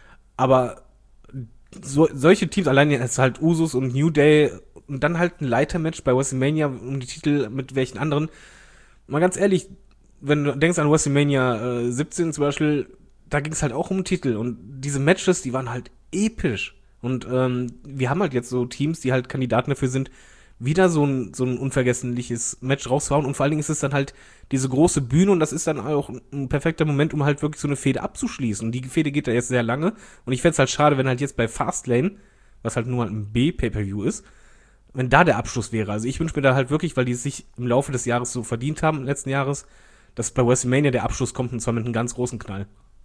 aber so, solche Teams, allein jetzt halt Usos und New Day und dann halt ein Leitermatch bei WrestleMania um die Titel mit welchen anderen, mal ganz ehrlich, wenn du denkst an WrestleMania äh, siebzehn zum Beispiel, da ging es halt auch um den Titel und diese Matches, die waren halt episch und ähm, wir haben halt jetzt so Teams, die halt Kandidaten dafür sind, wieder so ein, so ein unvergessliches Match rauszuhauen und vor allen Dingen ist es dann halt diese große Bühne und das ist dann auch ein perfekter Moment, um halt wirklich so eine Fehde abzuschließen. Und die Fehde geht da jetzt sehr lange und ich fänd's halt schade, wenn halt jetzt bei Fastlane, was halt nur ein B-Pay-Per-View ist, wenn da der Abschluss wäre. Also ich wünsche mir da halt wirklich, weil die es sich im Laufe des Jahres so verdient haben, letzten Jahres, dass bei WrestleMania der Abschluss kommt und zwar mit einem ganz großen Knall.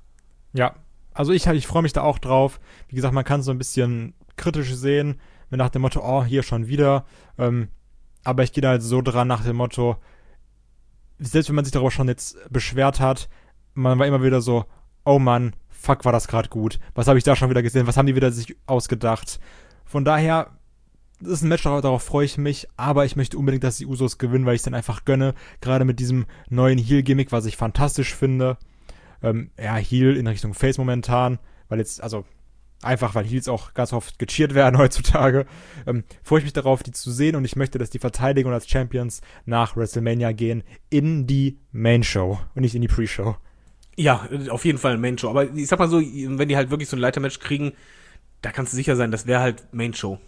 Ja, also ich, ich freue mich da auch drauf. Wie gesagt, man kann es so ein bisschen kritisch sehen, mit nach dem Motto, oh, hier schon wieder. Ähm, aber ich gehe da halt so dran nach dem Motto, selbst wenn man sich darüber schon jetzt beschwert hat, man war immer wieder so, oh Mann, fuck, war das gerade gut. Was habe ich da schon wieder gesehen? Was haben die wieder sich ausgedacht? Von daher, das ist ein Match, darauf, darauf freue ich mich, aber ich möchte unbedingt, dass die Usos gewinnen, weil ich es dann einfach gönne. Gerade mit diesem neuen Heel-Gimmick, was ich fantastisch finde. Ähm, ja, Heel in Richtung Face momentan, weil jetzt, also einfach, weil Heels auch ganz oft gecheert werden heutzutage. Ähm, freue ich mich darauf, die zu sehen und ich möchte, dass die Verteidigung als Champions nach WrestleMania gehen in die Main Show und nicht in die Pre-Show. Ja, auf jeden Fall ein Main-Show. Aber ich sag mal so, wenn die halt wirklich so ein Leitermatch kriegen, da kannst du sicher sein, das wäre halt Main-Show.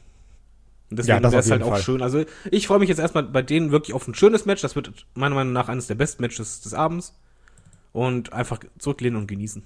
Und deswegen Ja, das wäre auf es halt jeden auch Fall. schön. Also ich freue mich jetzt erstmal bei denen wirklich auf ein schönes Match. Das wird meiner Meinung nach eines der besten Matches des Abends. Und einfach zurücklehnen und genießen.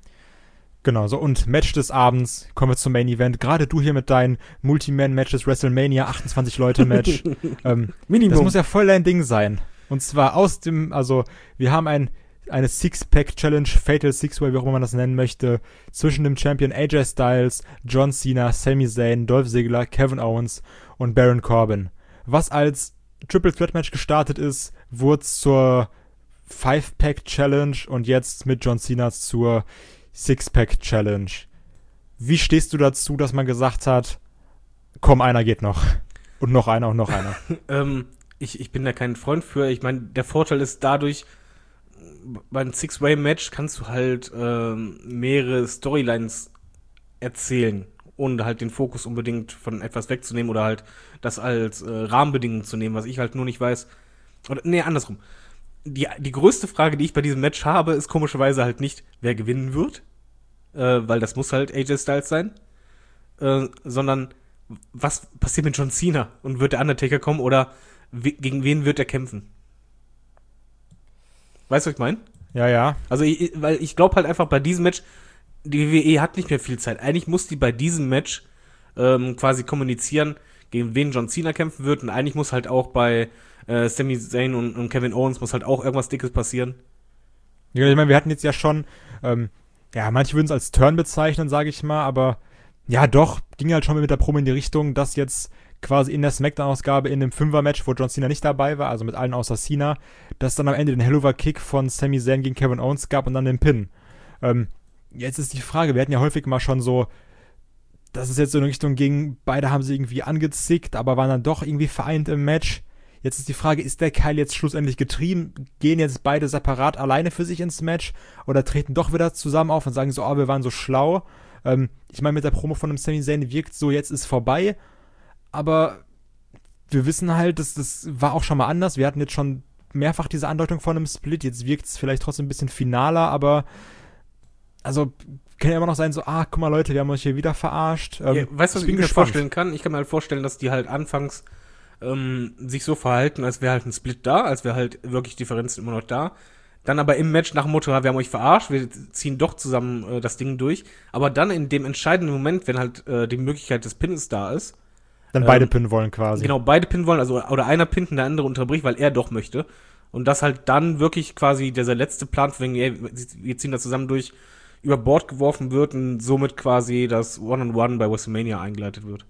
Genau, so und Match des Abends, kommen wir zum Main Event. Gerade du hier mit deinen Multi-Man-Matches, WrestleMania, achtundzwanzig Leute Match. ähm, Minimum. Das muss ja voll dein Ding sein. Und zwar aus dem, also wir haben ein, eine Six-Pack-Challenge, Fatal Six-Way, wie auch immer man das nennen möchte, zwischen dem Champion A J Styles, John Cena, Sami Zayn, Dolph Ziggler, Kevin Owens und Baron Corbin. Was als Triple Threat Match gestartet ist, wurde zur Five-Pack-Challenge und jetzt mit John Cena zur Six-Pack-Challenge. Wie stehst du dazu, dass man gesagt hat, komm, einer geht noch. Und noch einer und noch einer. Ähm, ich, ich bin da kein Freund für. Ich meine, der Vorteil ist dadurch, bei einem Six-Way-Match kannst du halt ähm, mehrere Storylines erzählen, ohne halt den Fokus unbedingt von etwas wegzunehmen oder halt das als äh, Rahmenbedingung zu nehmen, was ich halt nur nicht weiß. Oder, nee, andersrum. Die, die größte Frage, die ich bei diesem Match habe, ist komischerweise halt nicht, wer gewinnen wird, äh, weil das muss halt A J Styles sein, äh, sondern was passiert mit John Cena und wird der Undertaker kommen oder we- gegen wen wird er kämpfen? Weißt du, was ich meine? Ja, ja. Also, ich, weil ich glaube halt einfach bei diesem Match, die W W E hat nicht mehr viel Zeit. Eigentlich muss die bei diesem Match ähm, quasi kommunizieren, gegen wen John Cena kämpfen wird. Und eigentlich muss halt auch bei äh, Sami Zayn und, und Kevin Owens muss halt auch irgendwas Dickes passieren. Ja, ich meine, wir hatten jetzt ja schon, ähm, ja, manche würden es als Turn bezeichnen, sage ich mal, aber ja, doch, ging halt schon mit der Promo in die Richtung, dass jetzt quasi in der Smackdown-Ausgabe in dem Fünfer-Match, wo John Cena nicht dabei war, also mit allen außer Cena, dass dann am Ende den Helluva-Kick von Sami Zayn gegen Kevin Owens gab und dann den Pin. Ähm, jetzt ist die Frage, wir hatten ja häufig mal schon so, dass es jetzt so in Richtung ging, beide haben sie irgendwie angezickt, aber waren dann doch irgendwie vereint im Match. Jetzt ist die Frage, ist der Keil jetzt schlussendlich getrieben? Gehen jetzt beide separat alleine für sich ins Match? Oder treten doch wieder zusammen auf und sagen so, oh, wir waren so schlau? Ähm, ich meine, mit der Promo von dem Sami Zayn wirkt so, jetzt ist vorbei. Aber wir wissen halt, dass das war auch schon mal anders. Wir hatten jetzt schon mehrfach diese Andeutung von einem Split. Jetzt wirkt es vielleicht trotzdem ein bisschen finaler, aber also kann ja immer noch sein, so, ah, guck mal Leute, wir haben euch hier wieder verarscht. Ähm, ja, weißt du, was ich mir gespannt. vorstellen kann? Ich kann mir halt vorstellen, dass die halt anfangs ähm, sich so verhalten, als wäre halt ein Split da, als wäre halt wirklich Differenzen immer noch da. Dann aber im Match nach dem Motto, wir haben euch verarscht, wir ziehen doch zusammen äh, das Ding durch. Aber dann in dem entscheidenden Moment, wenn halt äh, die Möglichkeit des Pins da ist, dann beide ähm, pinnen wollen quasi. Genau, beide pinnen wollen, also oder einer pinnt und der andere unterbricht, weil er doch möchte. Und dass halt dann wirklich quasi dieser letzte Plan, von wegen, ey, wir ziehen das zusammen durch, über Bord geworfen wird und somit quasi das One-on-One bei WrestleMania eingeleitet wird.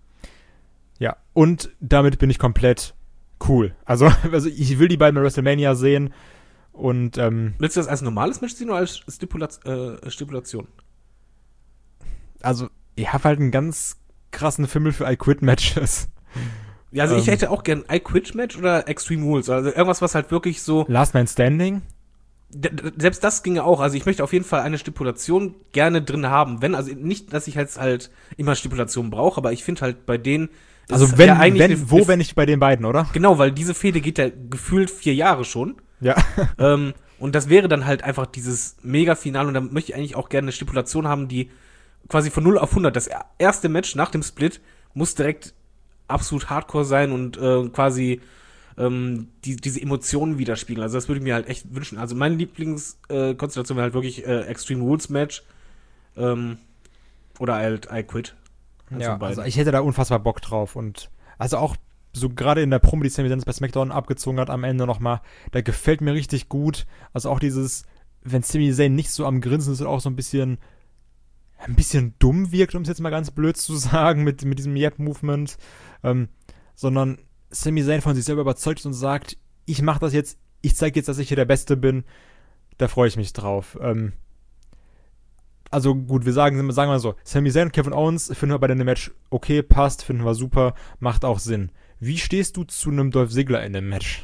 Ja, und damit bin ich komplett cool. Also, also ich will die beiden bei WrestleMania sehen und ähm, willst du das als normales Match sehen oder als Stipula- äh, Stipulation? Also, ich habe halt einen ganz krassen Fimmel für I-Quit-Matches. Ja, also ähm, ich hätte auch gern I-Quit-Match oder Extreme Rules. Also irgendwas, was halt wirklich so Last Man Standing? D- d- selbst das ginge auch. Also ich möchte auf jeden Fall eine Stipulation gerne drin haben. Wenn, also nicht, dass ich jetzt halt immer Stipulationen brauche, aber ich finde halt bei denen also wenn, ja eigentlich wenn eine, wo, wenn nicht bei den beiden, oder? Genau, weil diese Fehde geht ja gefühlt vier Jahre schon. Ja. ähm, und das wäre dann halt einfach dieses Mega-Finale und da möchte ich eigentlich auch gerne eine Stipulation haben, die quasi von null auf hundert, das erste Match nach dem Split muss direkt absolut Hardcore sein und äh, quasi ähm, die, diese Emotionen widerspiegeln. Also das würde ich mir halt echt wünschen. Also meine Lieblingskonstellation äh, wäre halt wirklich äh, Extreme Rules Match ähm, oder halt I Quit. Ja, also ich hätte da unfassbar Bock drauf und also auch so gerade in der Promo, die Sami Zayn bei SmackDown abgezogen hat am Ende nochmal, da gefällt mir richtig gut. Also auch dieses, wenn Sami Zayn nicht so am Grinsen ist und auch so ein bisschen ein bisschen dumm wirkt, um es jetzt mal ganz blöd zu sagen, mit, mit diesem Yep-Movement, ähm, sondern Sami Zayn von sich selber überzeugt ist und sagt, ich mach das jetzt, ich zeige jetzt, dass ich hier der Beste bin, da freue ich mich drauf. Ähm, also gut, wir sagen, sagen wir so, Sami Zayn und Kevin Owens finden wir bei dem Match okay, passt, finden wir super, macht auch Sinn. Wie stehst du zu einem Dolph Ziggler in dem Match?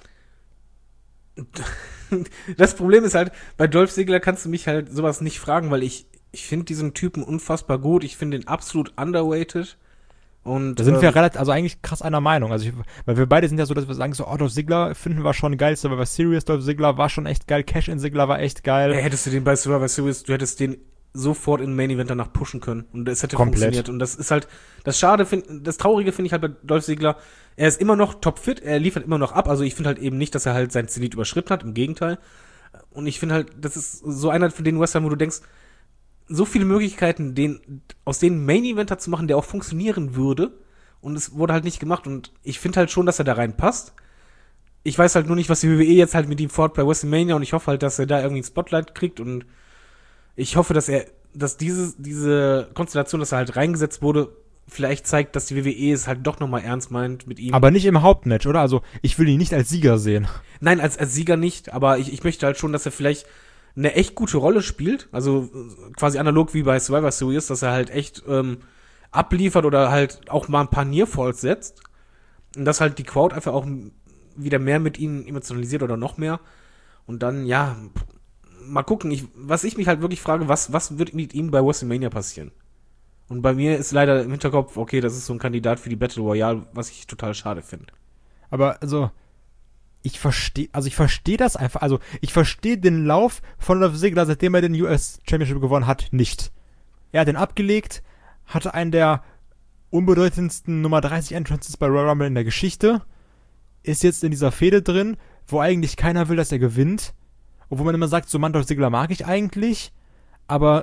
Das Problem ist halt, bei Dolph Ziggler kannst du mich halt sowas nicht fragen, weil ich Ich finde diesen Typen unfassbar gut. Ich finde ihn absolut underrated. Und, da sind ähm, wir relativ, also eigentlich krass einer Meinung. Also ich, weil wir beide sind ja so, dass wir sagen so, oh, Dolph Ziggler finden wir schon geil. Survivor Series Dolph Ziggler war schon echt geil. Cash-In Ziggler war echt geil. Ey, hättest du den bei Survivor Series, du hättest den sofort in den Main Event danach pushen können. Und es hätte Komplett funktioniert. Und das ist halt, das Schade, find, das Traurige finde ich halt bei Dolph Ziggler. Er ist immer noch topfit. Er liefert immer noch ab. Also ich finde halt eben nicht, dass er halt sein Zenit überschritten hat. Im Gegenteil. Und ich finde halt, das ist so einer von den Wrestlern, wo du denkst, so viele Möglichkeiten, den, aus denen Main-Eventer zu machen, der auch funktionieren würde. Und es wurde halt nicht gemacht. Und ich finde halt schon, dass er da reinpasst. Ich weiß halt nur nicht, was die W W E jetzt halt mit ihm fort bei WrestleMania. Und ich hoffe halt, dass er da irgendwie ein Spotlight kriegt. Und ich hoffe, dass er, dass diese, diese Konstellation, dass er halt reingesetzt wurde, vielleicht zeigt, dass die W W E es halt doch nochmal ernst meint mit ihm. Aber nicht im Hauptmatch, oder? Also ich will ihn nicht als Sieger sehen. Nein, als, als Sieger nicht. Aber ich, ich möchte halt schon, dass er vielleicht eine echt gute Rolle spielt, also quasi analog wie bei Survivor Series, dass er halt echt ähm, abliefert oder halt auch mal ein paar Nearfalls setzt und dass halt die Crowd einfach auch wieder mehr mit ihm emotionalisiert oder noch mehr und dann, ja, mal gucken, ich, was ich mich halt wirklich frage, was, was wird mit ihm bei WrestleMania passieren? Und bei mir ist leider im Hinterkopf, okay, das ist so ein Kandidat für die Battle Royale, was ich total schade finde. Aber also ich verstehe, also ich verstehe das einfach, also ich verstehe den Lauf von Dolph Ziggler, seitdem er den U S Championship gewonnen hat, nicht. Er hat den abgelegt, hatte einen der unbedeutendsten Nummer dreißig Entrances bei Royal Rumble in der Geschichte, ist jetzt in dieser Fehde drin, wo eigentlich keiner will, dass er gewinnt, obwohl man immer sagt, so Mann, Dolph Ziggler mag ich eigentlich, aber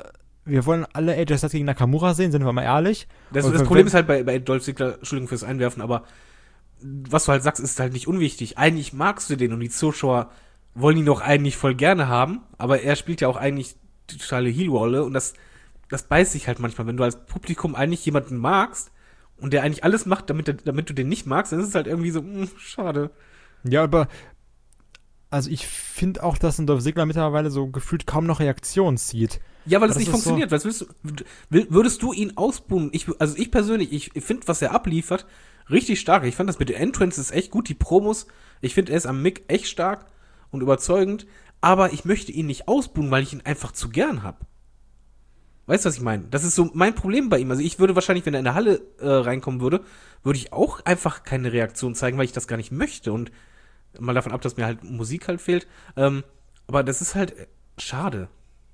wir wollen alle A J Styles gegen Nakamura sehen, sind wir mal ehrlich. Das, Und das wenn- Problem ist halt bei, bei Dolph Ziggler, Entschuldigung fürs Einwerfen, aber was du halt sagst, ist halt nicht unwichtig. Eigentlich magst du den und die Zuschauer wollen ihn doch eigentlich voll gerne haben, aber er spielt ja auch eigentlich die totale Heel-Rolle und das, das beißt sich halt manchmal. Wenn du als Publikum eigentlich jemanden magst und der eigentlich alles macht, damit, er- damit du den nicht magst, dann ist es halt irgendwie so, mh, schade. Ja, aber also ich finde auch, dass ein Dolph Ziggler mittlerweile so gefühlt kaum noch Reaktionen zieht. Ja, weil es Das nicht ist funktioniert. Was willst du, will- würdest du ihn ausbuhen? Ich, also ich persönlich, ich finde, was er abliefert, richtig stark. Ich fand das mit den Entrances echt gut, die Promos. Ich finde, er ist am Mic echt stark und überzeugend. Aber ich möchte ihn nicht ausbuhen, weil ich ihn einfach zu gern hab. Weißt du, was ich meine? Das ist so mein Problem bei ihm. Also ich würde wahrscheinlich, wenn er in der Halle äh, reinkommen würde, würde ich auch einfach keine Reaktion zeigen, weil ich das gar nicht möchte. Und mal davon ab, dass mir halt Musik halt fehlt. Ähm, aber das ist halt äh, schade.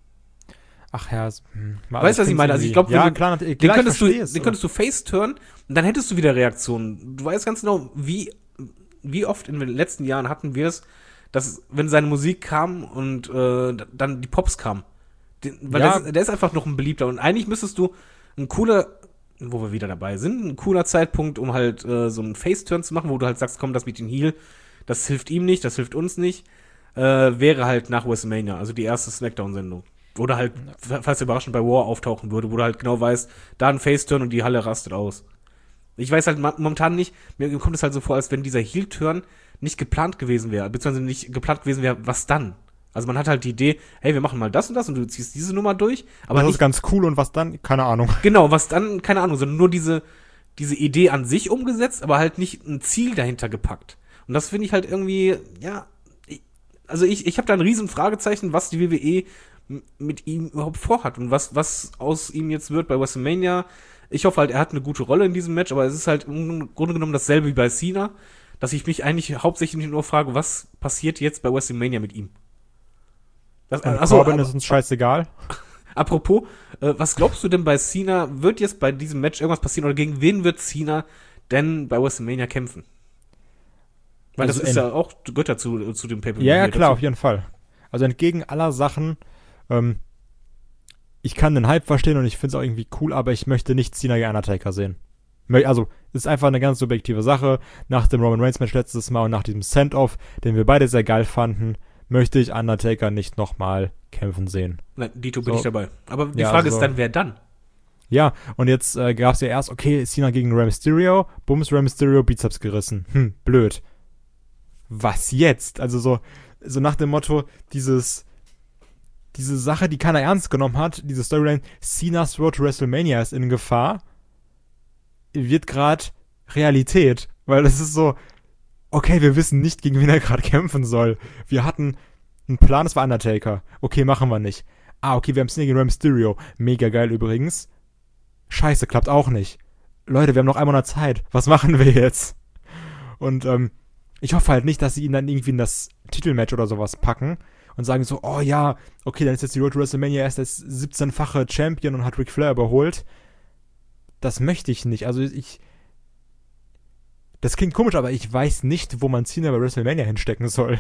Ach ja, es- hm, Weißt du, was ich meine? Also ich glaube, ja, wenn du- klar, natürlich, Den klar, ich könntest, du, verstehe es, den könntest du face-turn und dann hättest du wieder Reaktionen. Du weißt ganz genau, wie, wie oft in den letzten Jahren hatten wir es, dass, wenn seine Musik kam und äh, dann die Pops kamen. Den, weil Ja. der, ist, der ist einfach noch ein beliebter. Und eigentlich müsstest du ein cooler, wo wir wieder dabei sind, ein cooler Zeitpunkt, um halt äh, so einen Face-Turn zu machen, wo du halt sagst, komm, das mit dem Heel, das hilft ihm nicht, das hilft uns nicht, äh, wäre halt nach WrestleMania, also die erste Smackdown-Sendung. Oder halt, falls er überraschend bei War auftauchen würde, wo du halt genau weißt, da ein Face-Turn und die Halle rastet aus. Ich weiß halt ma- momentan nicht, mir kommt es halt so vor, als wenn dieser Heel-Turn nicht geplant gewesen wäre, beziehungsweise nicht geplant gewesen wäre, was dann? Also man hat halt die Idee, hey, wir machen mal das und das und du ziehst diese Nummer durch, aber das nicht, ist ganz cool und was dann? Keine Ahnung. genau, was dann, keine Ahnung, sondern nur diese, diese Idee an sich umgesetzt, aber halt nicht ein Ziel dahinter gepackt. Und das finde ich halt irgendwie, ja, ich, also ich, ich habe da ein riesen Fragezeichen, was die W W E m- mit ihm überhaupt vorhat und was, was aus ihm jetzt wird bei WrestleMania. Ich hoffe halt, er hat eine gute Rolle in diesem Match, aber es ist halt im Grunde genommen dasselbe wie bei Cena, dass ich mich eigentlich hauptsächlich nur frage, was passiert jetzt bei WrestleMania mit ihm? Das, Und achso, Corbin aber- ist uns scheißegal. Apropos, äh, was glaubst du denn bei Cena? Wird jetzt bei diesem Match irgendwas passieren oder gegen wen wird Cena denn bei WrestleMania kämpfen? Weil Also das ist ent- ja auch, gehört dazu, zu dem Pay-Per-View. Ja, ja, hier klar, auf dazu. jeden Fall. Also entgegen aller Sachen, ähm, ich kann den Hype verstehen und ich finde es auch irgendwie cool, aber ich möchte nicht Cena gegen Undertaker sehen. Mö- Also, es ist einfach eine ganz subjektive Sache. Nach dem Roman Reigns Match letztes Mal und nach diesem Send-Off, den wir beide sehr geil fanden, möchte ich Undertaker nicht nochmal kämpfen sehen. Nein, Dito bin So. ich dabei. Aber die Ja, Frage also- ist dann, wer dann? Ja, und jetzt äh, gab es ja erst, okay, Cena gegen Rey Mysterio, Bums, Rey Mysterio, Bizeps gerissen. Hm, blöd. Was jetzt? Also so, so nach dem Motto, dieses, diese Sache, die keiner ernst genommen hat, diese Storyline, Cena's Road to WrestleMania ist in Gefahr, wird gerade Realität. Weil das ist so, okay, wir wissen nicht, gegen wen er gerade kämpfen soll. Wir hatten einen Plan, das war Undertaker. Okay, machen wir nicht. Ah, okay, wir haben Cena gegen Rey Mysterio. Mega geil übrigens. Scheiße, klappt auch nicht. Leute, wir haben noch einen Monat Zeit. Was machen wir jetzt? Und ähm, ich hoffe halt nicht, dass sie ihn dann irgendwie in das Titelmatch oder sowas packen und sagen so, oh ja, okay, dann ist jetzt die Road to WrestleMania erst als siebzehnfache Champion und hat Ric Flair überholt. Das möchte ich nicht. Also ich, das klingt komisch, aber ich weiß nicht, wo man Cena bei WrestleMania hinstecken soll.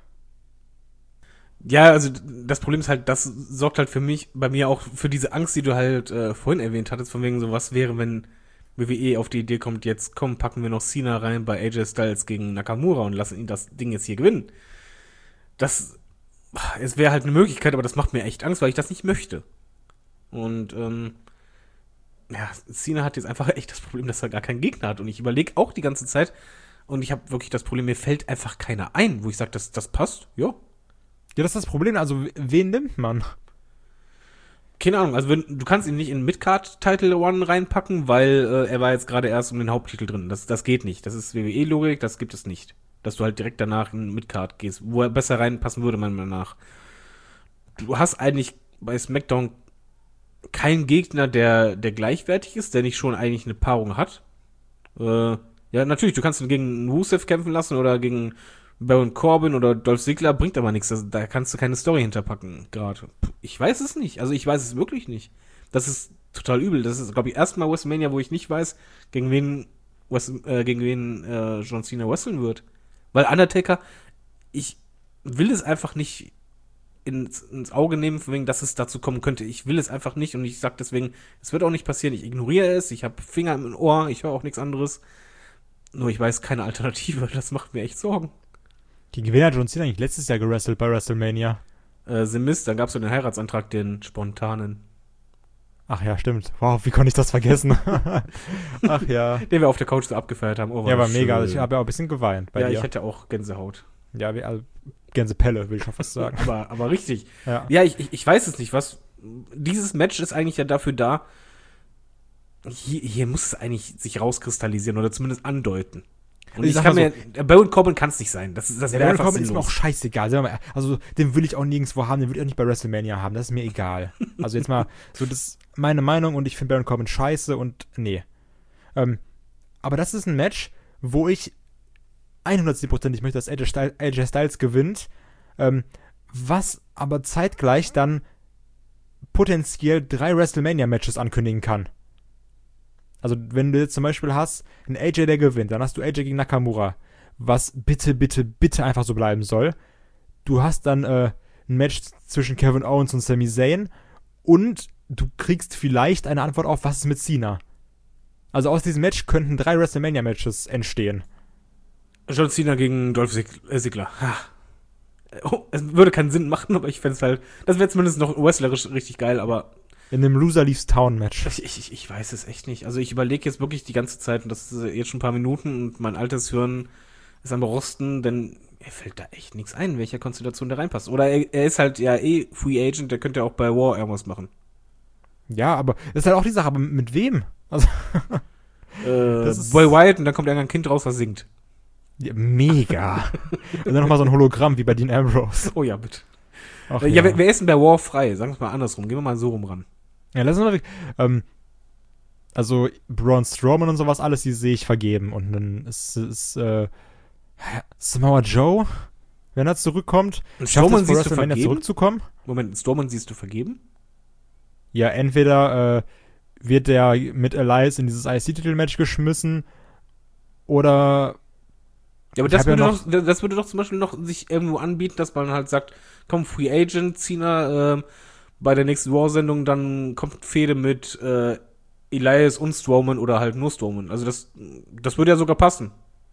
Ja, also das Problem ist halt, das sorgt halt für mich, bei mir auch für diese Angst, die du halt äh, vorhin erwähnt hattest, von wegen so, was wäre, wenn W W E auf die Idee kommt, jetzt komm, packen wir noch Cena rein bei A J Styles gegen Nakamura und lassen ihn das Ding jetzt hier gewinnen. Das, es wäre halt eine Möglichkeit, aber das macht mir echt Angst, weil ich das nicht möchte. Und, ähm, ja, Cena hat jetzt einfach echt das Problem, dass er gar keinen Gegner hat. Und ich überlege auch die ganze Zeit, und ich habe wirklich das Problem, mir fällt einfach keiner ein, wo ich sage, das, das passt, ja. Ja, das ist das Problem. Also, wen nimmt man? Keine Ahnung, also wenn, du kannst ihn nicht in Midcard Title One reinpacken, weil äh, er war jetzt gerade erst um den Haupttitel drin. Das, das geht nicht. Das ist W W E-Logik, das gibt es nicht. Dass du halt direkt danach in Midcard gehst, wo er besser reinpassen würde, meiner Meinung nach. Du hast eigentlich bei SmackDown keinen Gegner, der, der gleichwertig ist, der nicht schon eigentlich eine Paarung hat. Äh, ja, natürlich, du kannst ihn gegen Rusev kämpfen lassen oder gegen Baron Corbin oder Dolph Ziggler, bringt aber nichts. Das, da kannst du keine Story hinterpacken, gerade. Ich weiß es nicht. Also ich weiß es wirklich nicht. Das ist total übel. Das ist, glaube ich, erstmal WrestleMania, wo ich nicht weiß, gegen wen, West, äh, gegen wen äh, John Cena wresteln wird. Weil Undertaker, ich will es einfach nicht ins, ins Auge nehmen, von wegen, dass es dazu kommen könnte. Ich will es einfach nicht und ich sag deswegen, es wird auch nicht passieren. Ich ignoriere es, ich habe Finger im Ohr, ich höre auch nichts anderes. Nur ich weiß keine Alternative, das macht mir echt Sorgen. Gegen wen hat John Cena eigentlich letztes Jahr gewrestelt bei WrestleMania? Äh, The Mist, dann gab es so den Heiratsantrag, den spontanen. Ach ja, stimmt. Wow, wie konnte ich das vergessen? Ach ja. Den wir auf der Couch so abgefeiert haben. Oh, Ja, war das mega. schön. Ich habe ja auch ein bisschen geweint bei ja, dir. ich hatte auch Gänsehaut. Ja, wie, also, Gänsepelle, will ich schon fast sagen. Aber, aber richtig. Ja. Ja, ich, ich, ich weiß es nicht. Was dieses Match ist eigentlich ja dafür da, hier, hier muss es eigentlich sich rauskristallisieren oder zumindest andeuten. Und Ich ich, sag kann mal mir, Baron Corbin kann es nicht sein. Das, ist- das Der wäre Baron einfach Corbin ist mir auch sinnlos. scheißegal. Sagen wir mal, also, den will ich auch nirgendwo haben, den will ich auch nicht bei WrestleMania haben. Das ist mir egal. Also, jetzt mal, so, das ist meine Meinung und ich finde Baron Corbin scheiße und nee. Ähm, aber das ist ein Match, wo ich hundertzehn Prozent ich möchte, dass A J Styles, A J Styles gewinnt, ähm, was aber zeitgleich dann potenziell drei WrestleMania-Matches ankündigen kann. Also, wenn du jetzt zum Beispiel hast, einen A J, der gewinnt, dann hast du A J gegen Nakamura, was bitte, bitte, bitte einfach so bleiben soll. Du hast dann äh, ein Match zwischen Kevin Owens und Sami Zayn und du kriegst vielleicht eine Antwort auf, was ist mit Cena. Also aus diesem Match könnten drei WrestleMania-Matches entstehen. John Cena gegen Dolph Zig- äh, Ziggler. Ha. Oh, es würde keinen Sinn machen, aber ich fände es halt, das wäre zumindest noch wrestlerisch richtig geil, aber In einem Loser Leaves Town Match. ich, ich, ich weiß es echt nicht. Also ich überlege jetzt wirklich die ganze Zeit, und das ist jetzt schon ein paar Minuten und mein altes Hirn ist am Rosten, denn mir fällt da echt nichts ein, in welcher Konstellation der reinpasst. Oder er, er ist halt ja eh Free Agent, der könnte ja auch bei War irgendwas machen. Ja, aber das ist halt auch die Sache, aber mit wem? Also, Äh, Das ist- Boy Wyatt und dann kommt irgendein Kind raus, was singt. ja, mega. Und dann nochmal so ein Hologramm wie bei Dean Ambrose. Oh ja, bitte. Ach, Äh, ja, wer, wer ist denn bei War frei? Sagen wir es mal andersrum. Gehen wir mal so rum ran. Ja, lass uns mal weg. Ähm, also Braun Strowman und sowas alles, die sehe ich vergeben. Und dann ist, ist äh, Samoa Joe, wenn er zurückkommt, Und schafft Strowman es vor siehst du WrestleMania vergeben? zurückzukommen. Moment, Strowman siehst du vergeben? Ja, entweder äh, wird der mit Elias in dieses I C-Titel-Match geschmissen oder Ja, aber Ich das hab ja würde, noch- doch, das würde doch zum Beispiel noch sich irgendwo anbieten, dass man halt sagt, komm, Free Agent, Cena, ähm, bei der nächsten War-Sendung, dann kommt Fehde mit äh, Elias und Strowman oder halt nur Strowman. Also das, das würde ja sogar passen.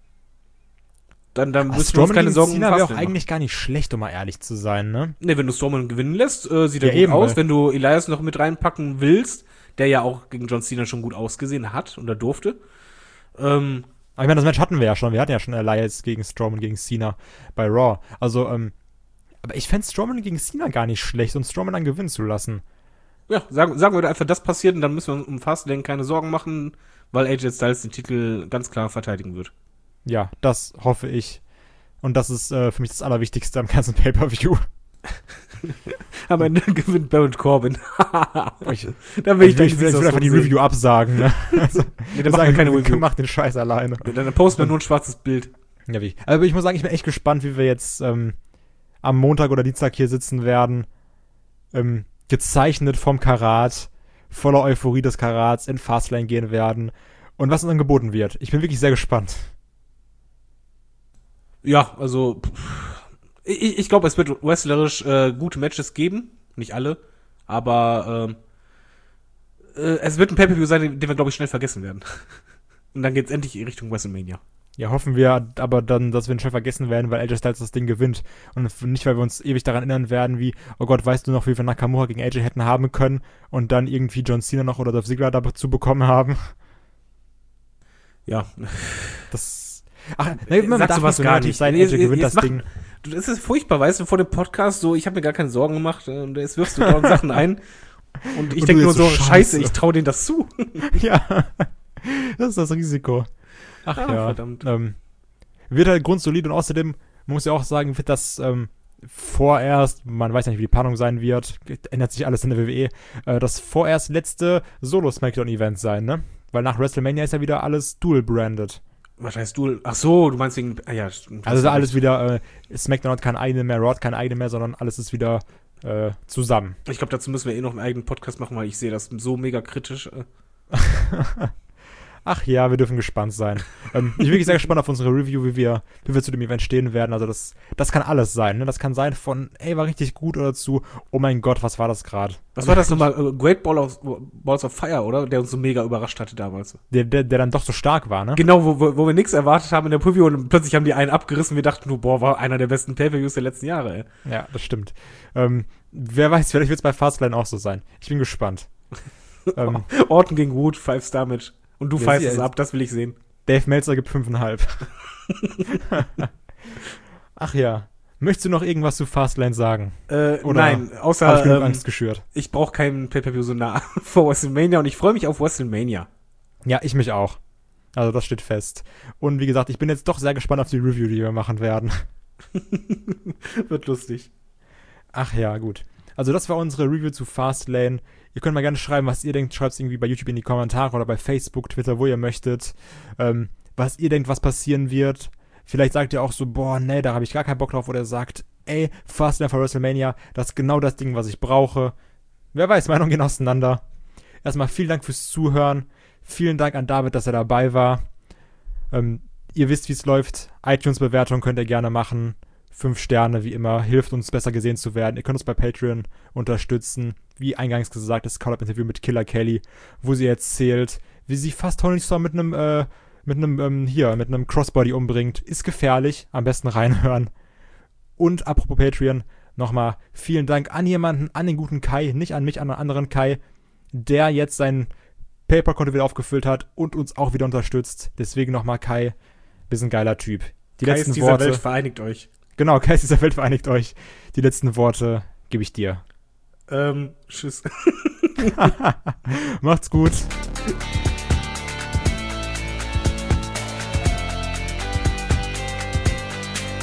Dann, dann Ach, müssen wir uns Strowman keine gegen Sorgen Cena um wäre auch Fastlane eigentlich gar nicht schlecht, um mal ehrlich zu sein, ne? machen. Ne, wenn du Strowman gewinnen lässt, äh, sieht er Ja, gut eben, aus. weil- Wenn du Elias noch mit reinpacken willst, der ja auch gegen John Cena schon gut ausgesehen hat oder durfte, ähm, Aber ich meine, das Match hatten wir ja schon. Wir hatten ja schon Elias gegen Strowman gegen Cena bei Raw. Also, ähm, aber ich fände Strowman gegen Cena gar nicht schlecht, um Strowman dann gewinnen zu lassen. ja, sagen, sagen wir einfach, das passiert und dann müssen wir uns um Fastlane keine Sorgen machen, weil A J Styles den Titel ganz klar verteidigen wird. Ja, das hoffe ich. Und das ist äh, für mich das Allerwichtigste am ganzen Pay-Per-View. Am Ende gewinnt Baron Corbin. Ich, Dann ich will, ich will, ich will einfach die Review absagen. Ne? Also, Nee, der macht ja sagen, keine wir- Review. Mach den Scheiß alleine. Dann posten wir nur ein schwarzes Bild. Ja, wie. Aber ich muss sagen, ich bin echt gespannt, wie wir jetzt ähm, am Montag oder Dienstag hier sitzen werden. Ähm, gezeichnet vom Karat, voller Euphorie des Karats, in Fastlane gehen werden. Und was uns dann geboten wird. Ich bin wirklich sehr gespannt. Ja, also pff, ich, ich glaube, es wird wrestlerisch äh, gute Matches geben. Nicht alle. Aber ähm, äh, es wird ein Pay-Per-View sein, den, den wir, glaube ich, schnell vergessen werden. Und dann geht's endlich in Richtung WrestleMania. Ja, hoffen wir aber dann, dass wir ihn schnell vergessen werden, weil A J Styles das Ding gewinnt. Und nicht, weil wir uns ewig daran erinnern werden, wie, oh Gott, weißt du noch, wie wir Nakamura gegen A J hätten haben können und dann irgendwie John Cena noch oder Dolph Ziggler dazu bekommen haben. Ja. Das. Ach, ne, man Sag darf sowas nicht so gar negativ nicht. sein, A Jetzt- J gewinnt jetzt das mach- Ding. Du, das ist furchtbar, weißt du, vor dem Podcast so, ich habe mir gar keine Sorgen gemacht äh, und jetzt wirfst du da Sachen ein und ich Und denke du nur jetzt so, so, scheiße, Scheiße. ich trau denen das zu. Ja, das ist das Risiko. Ach Ah, ja, verdammt. Ähm, wird halt grundsolid und außerdem, man muss ja auch sagen, wird das ähm, vorerst, man weiß ja nicht, wie die Planung sein wird, ändert sich alles in der W W E, äh, das vorerst letzte Solo-Smackdown-Event sein, ne? Weil nach WrestleMania ist ja wieder alles dual-branded. Was heißt du? Ach so, du meinst wegen, ah ja, stimmt. Also ist ja alles wieder, äh, SmackDown hat kein eigene mehr, Raw hat keine eigene mehr, sondern alles ist wieder äh, zusammen. Ich glaube, dazu müssen wir eh noch einen eigenen Podcast machen, weil ich sehe das so mega kritisch. äh. Ach ja, wir dürfen gespannt sein. ähm, ich bin wirklich sehr gespannt auf unsere Review, wie wir, wie wir zu dem Event stehen werden. Also das, das kann alles sein. Ne? Das kann sein von, ey, war richtig gut oder zu, oh mein Gott, was war das gerade? Was war das nochmal? Uh, Great Ball of, Balls of Fire, oder? Der uns so mega überrascht hatte damals. Der, der, der dann doch so stark war, ne? Genau, wo, wo, wo wir nichts erwartet haben in der Preview und plötzlich haben die einen abgerissen. Wir dachten nur, boah, war einer der besten Pay-Per-Views der letzten Jahre, ey. Ja, das stimmt. Ähm, wer weiß, vielleicht wird es bei Fastlane auch so sein. Ich bin gespannt. ähm, Orton gegen Wood, Five-Star-Match. Und du Ja, feierst sie- es ab, das will ich sehen. Dave Meltzer gibt fünfeinhalb. Ach ja. Möchtest du noch irgendwas zu Fastlane sagen? Äh, Oder nein, Hab ich außer genug ähm, Angst geschürt. ich brauche keinen Pay-Per-View so nah vor WrestleMania und ich freue mich auf WrestleMania. Ja, ich mich auch. Also das steht fest. Und wie gesagt, ich bin jetzt doch sehr gespannt auf die Review, die wir machen werden. Wird lustig. Ach ja, gut. Also das war unsere Review zu Fastlane. Ihr könnt mal gerne schreiben, was ihr denkt. Schreibt es irgendwie bei YouTube in die Kommentare oder bei Facebook, Twitter, wo ihr möchtet. Ähm, was ihr denkt, was passieren wird. Vielleicht sagt ihr auch so, boah, nee, da habe ich gar keinen Bock drauf. Oder ihr sagt, ey, Fastlane für WrestleMania, das ist genau das Ding, was ich brauche. Wer weiß, Meinungen gehen auseinander. Erstmal vielen Dank fürs Zuhören. Vielen Dank an David, dass er dabei war. Ähm, ihr wisst, wie es läuft. iTunes-Bewertung könnt ihr gerne machen. Fünf Sterne, wie immer, hilft uns besser gesehen zu werden. Ihr könnt uns bei Patreon unterstützen. Wie eingangs gesagt, das Call-Up-Interview mit Killer Kelly, wo sie erzählt, wie sie fast Tony Storm mit einem, äh, mit einem, ähm, hier, mit einem Crossbody umbringt. Ist gefährlich, am besten reinhören. Und apropos Patreon, nochmal vielen Dank an jemanden, an den guten Kai, nicht an mich, an einen anderen Kai, der jetzt sein PayPal-Konto wieder aufgefüllt hat und uns auch wieder unterstützt. Deswegen nochmal Kai, bist ein geiler Typ. Die Kai letzten ist dieser Worte. Welt, vereinigt euch. Genau, Kai ist dieser Welt, vereinigt euch. Die letzten Worte gebe ich dir. Ähm, tschüss. Macht's gut.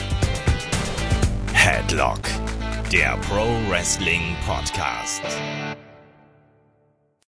Headlock, der Pro Wrestling Podcast.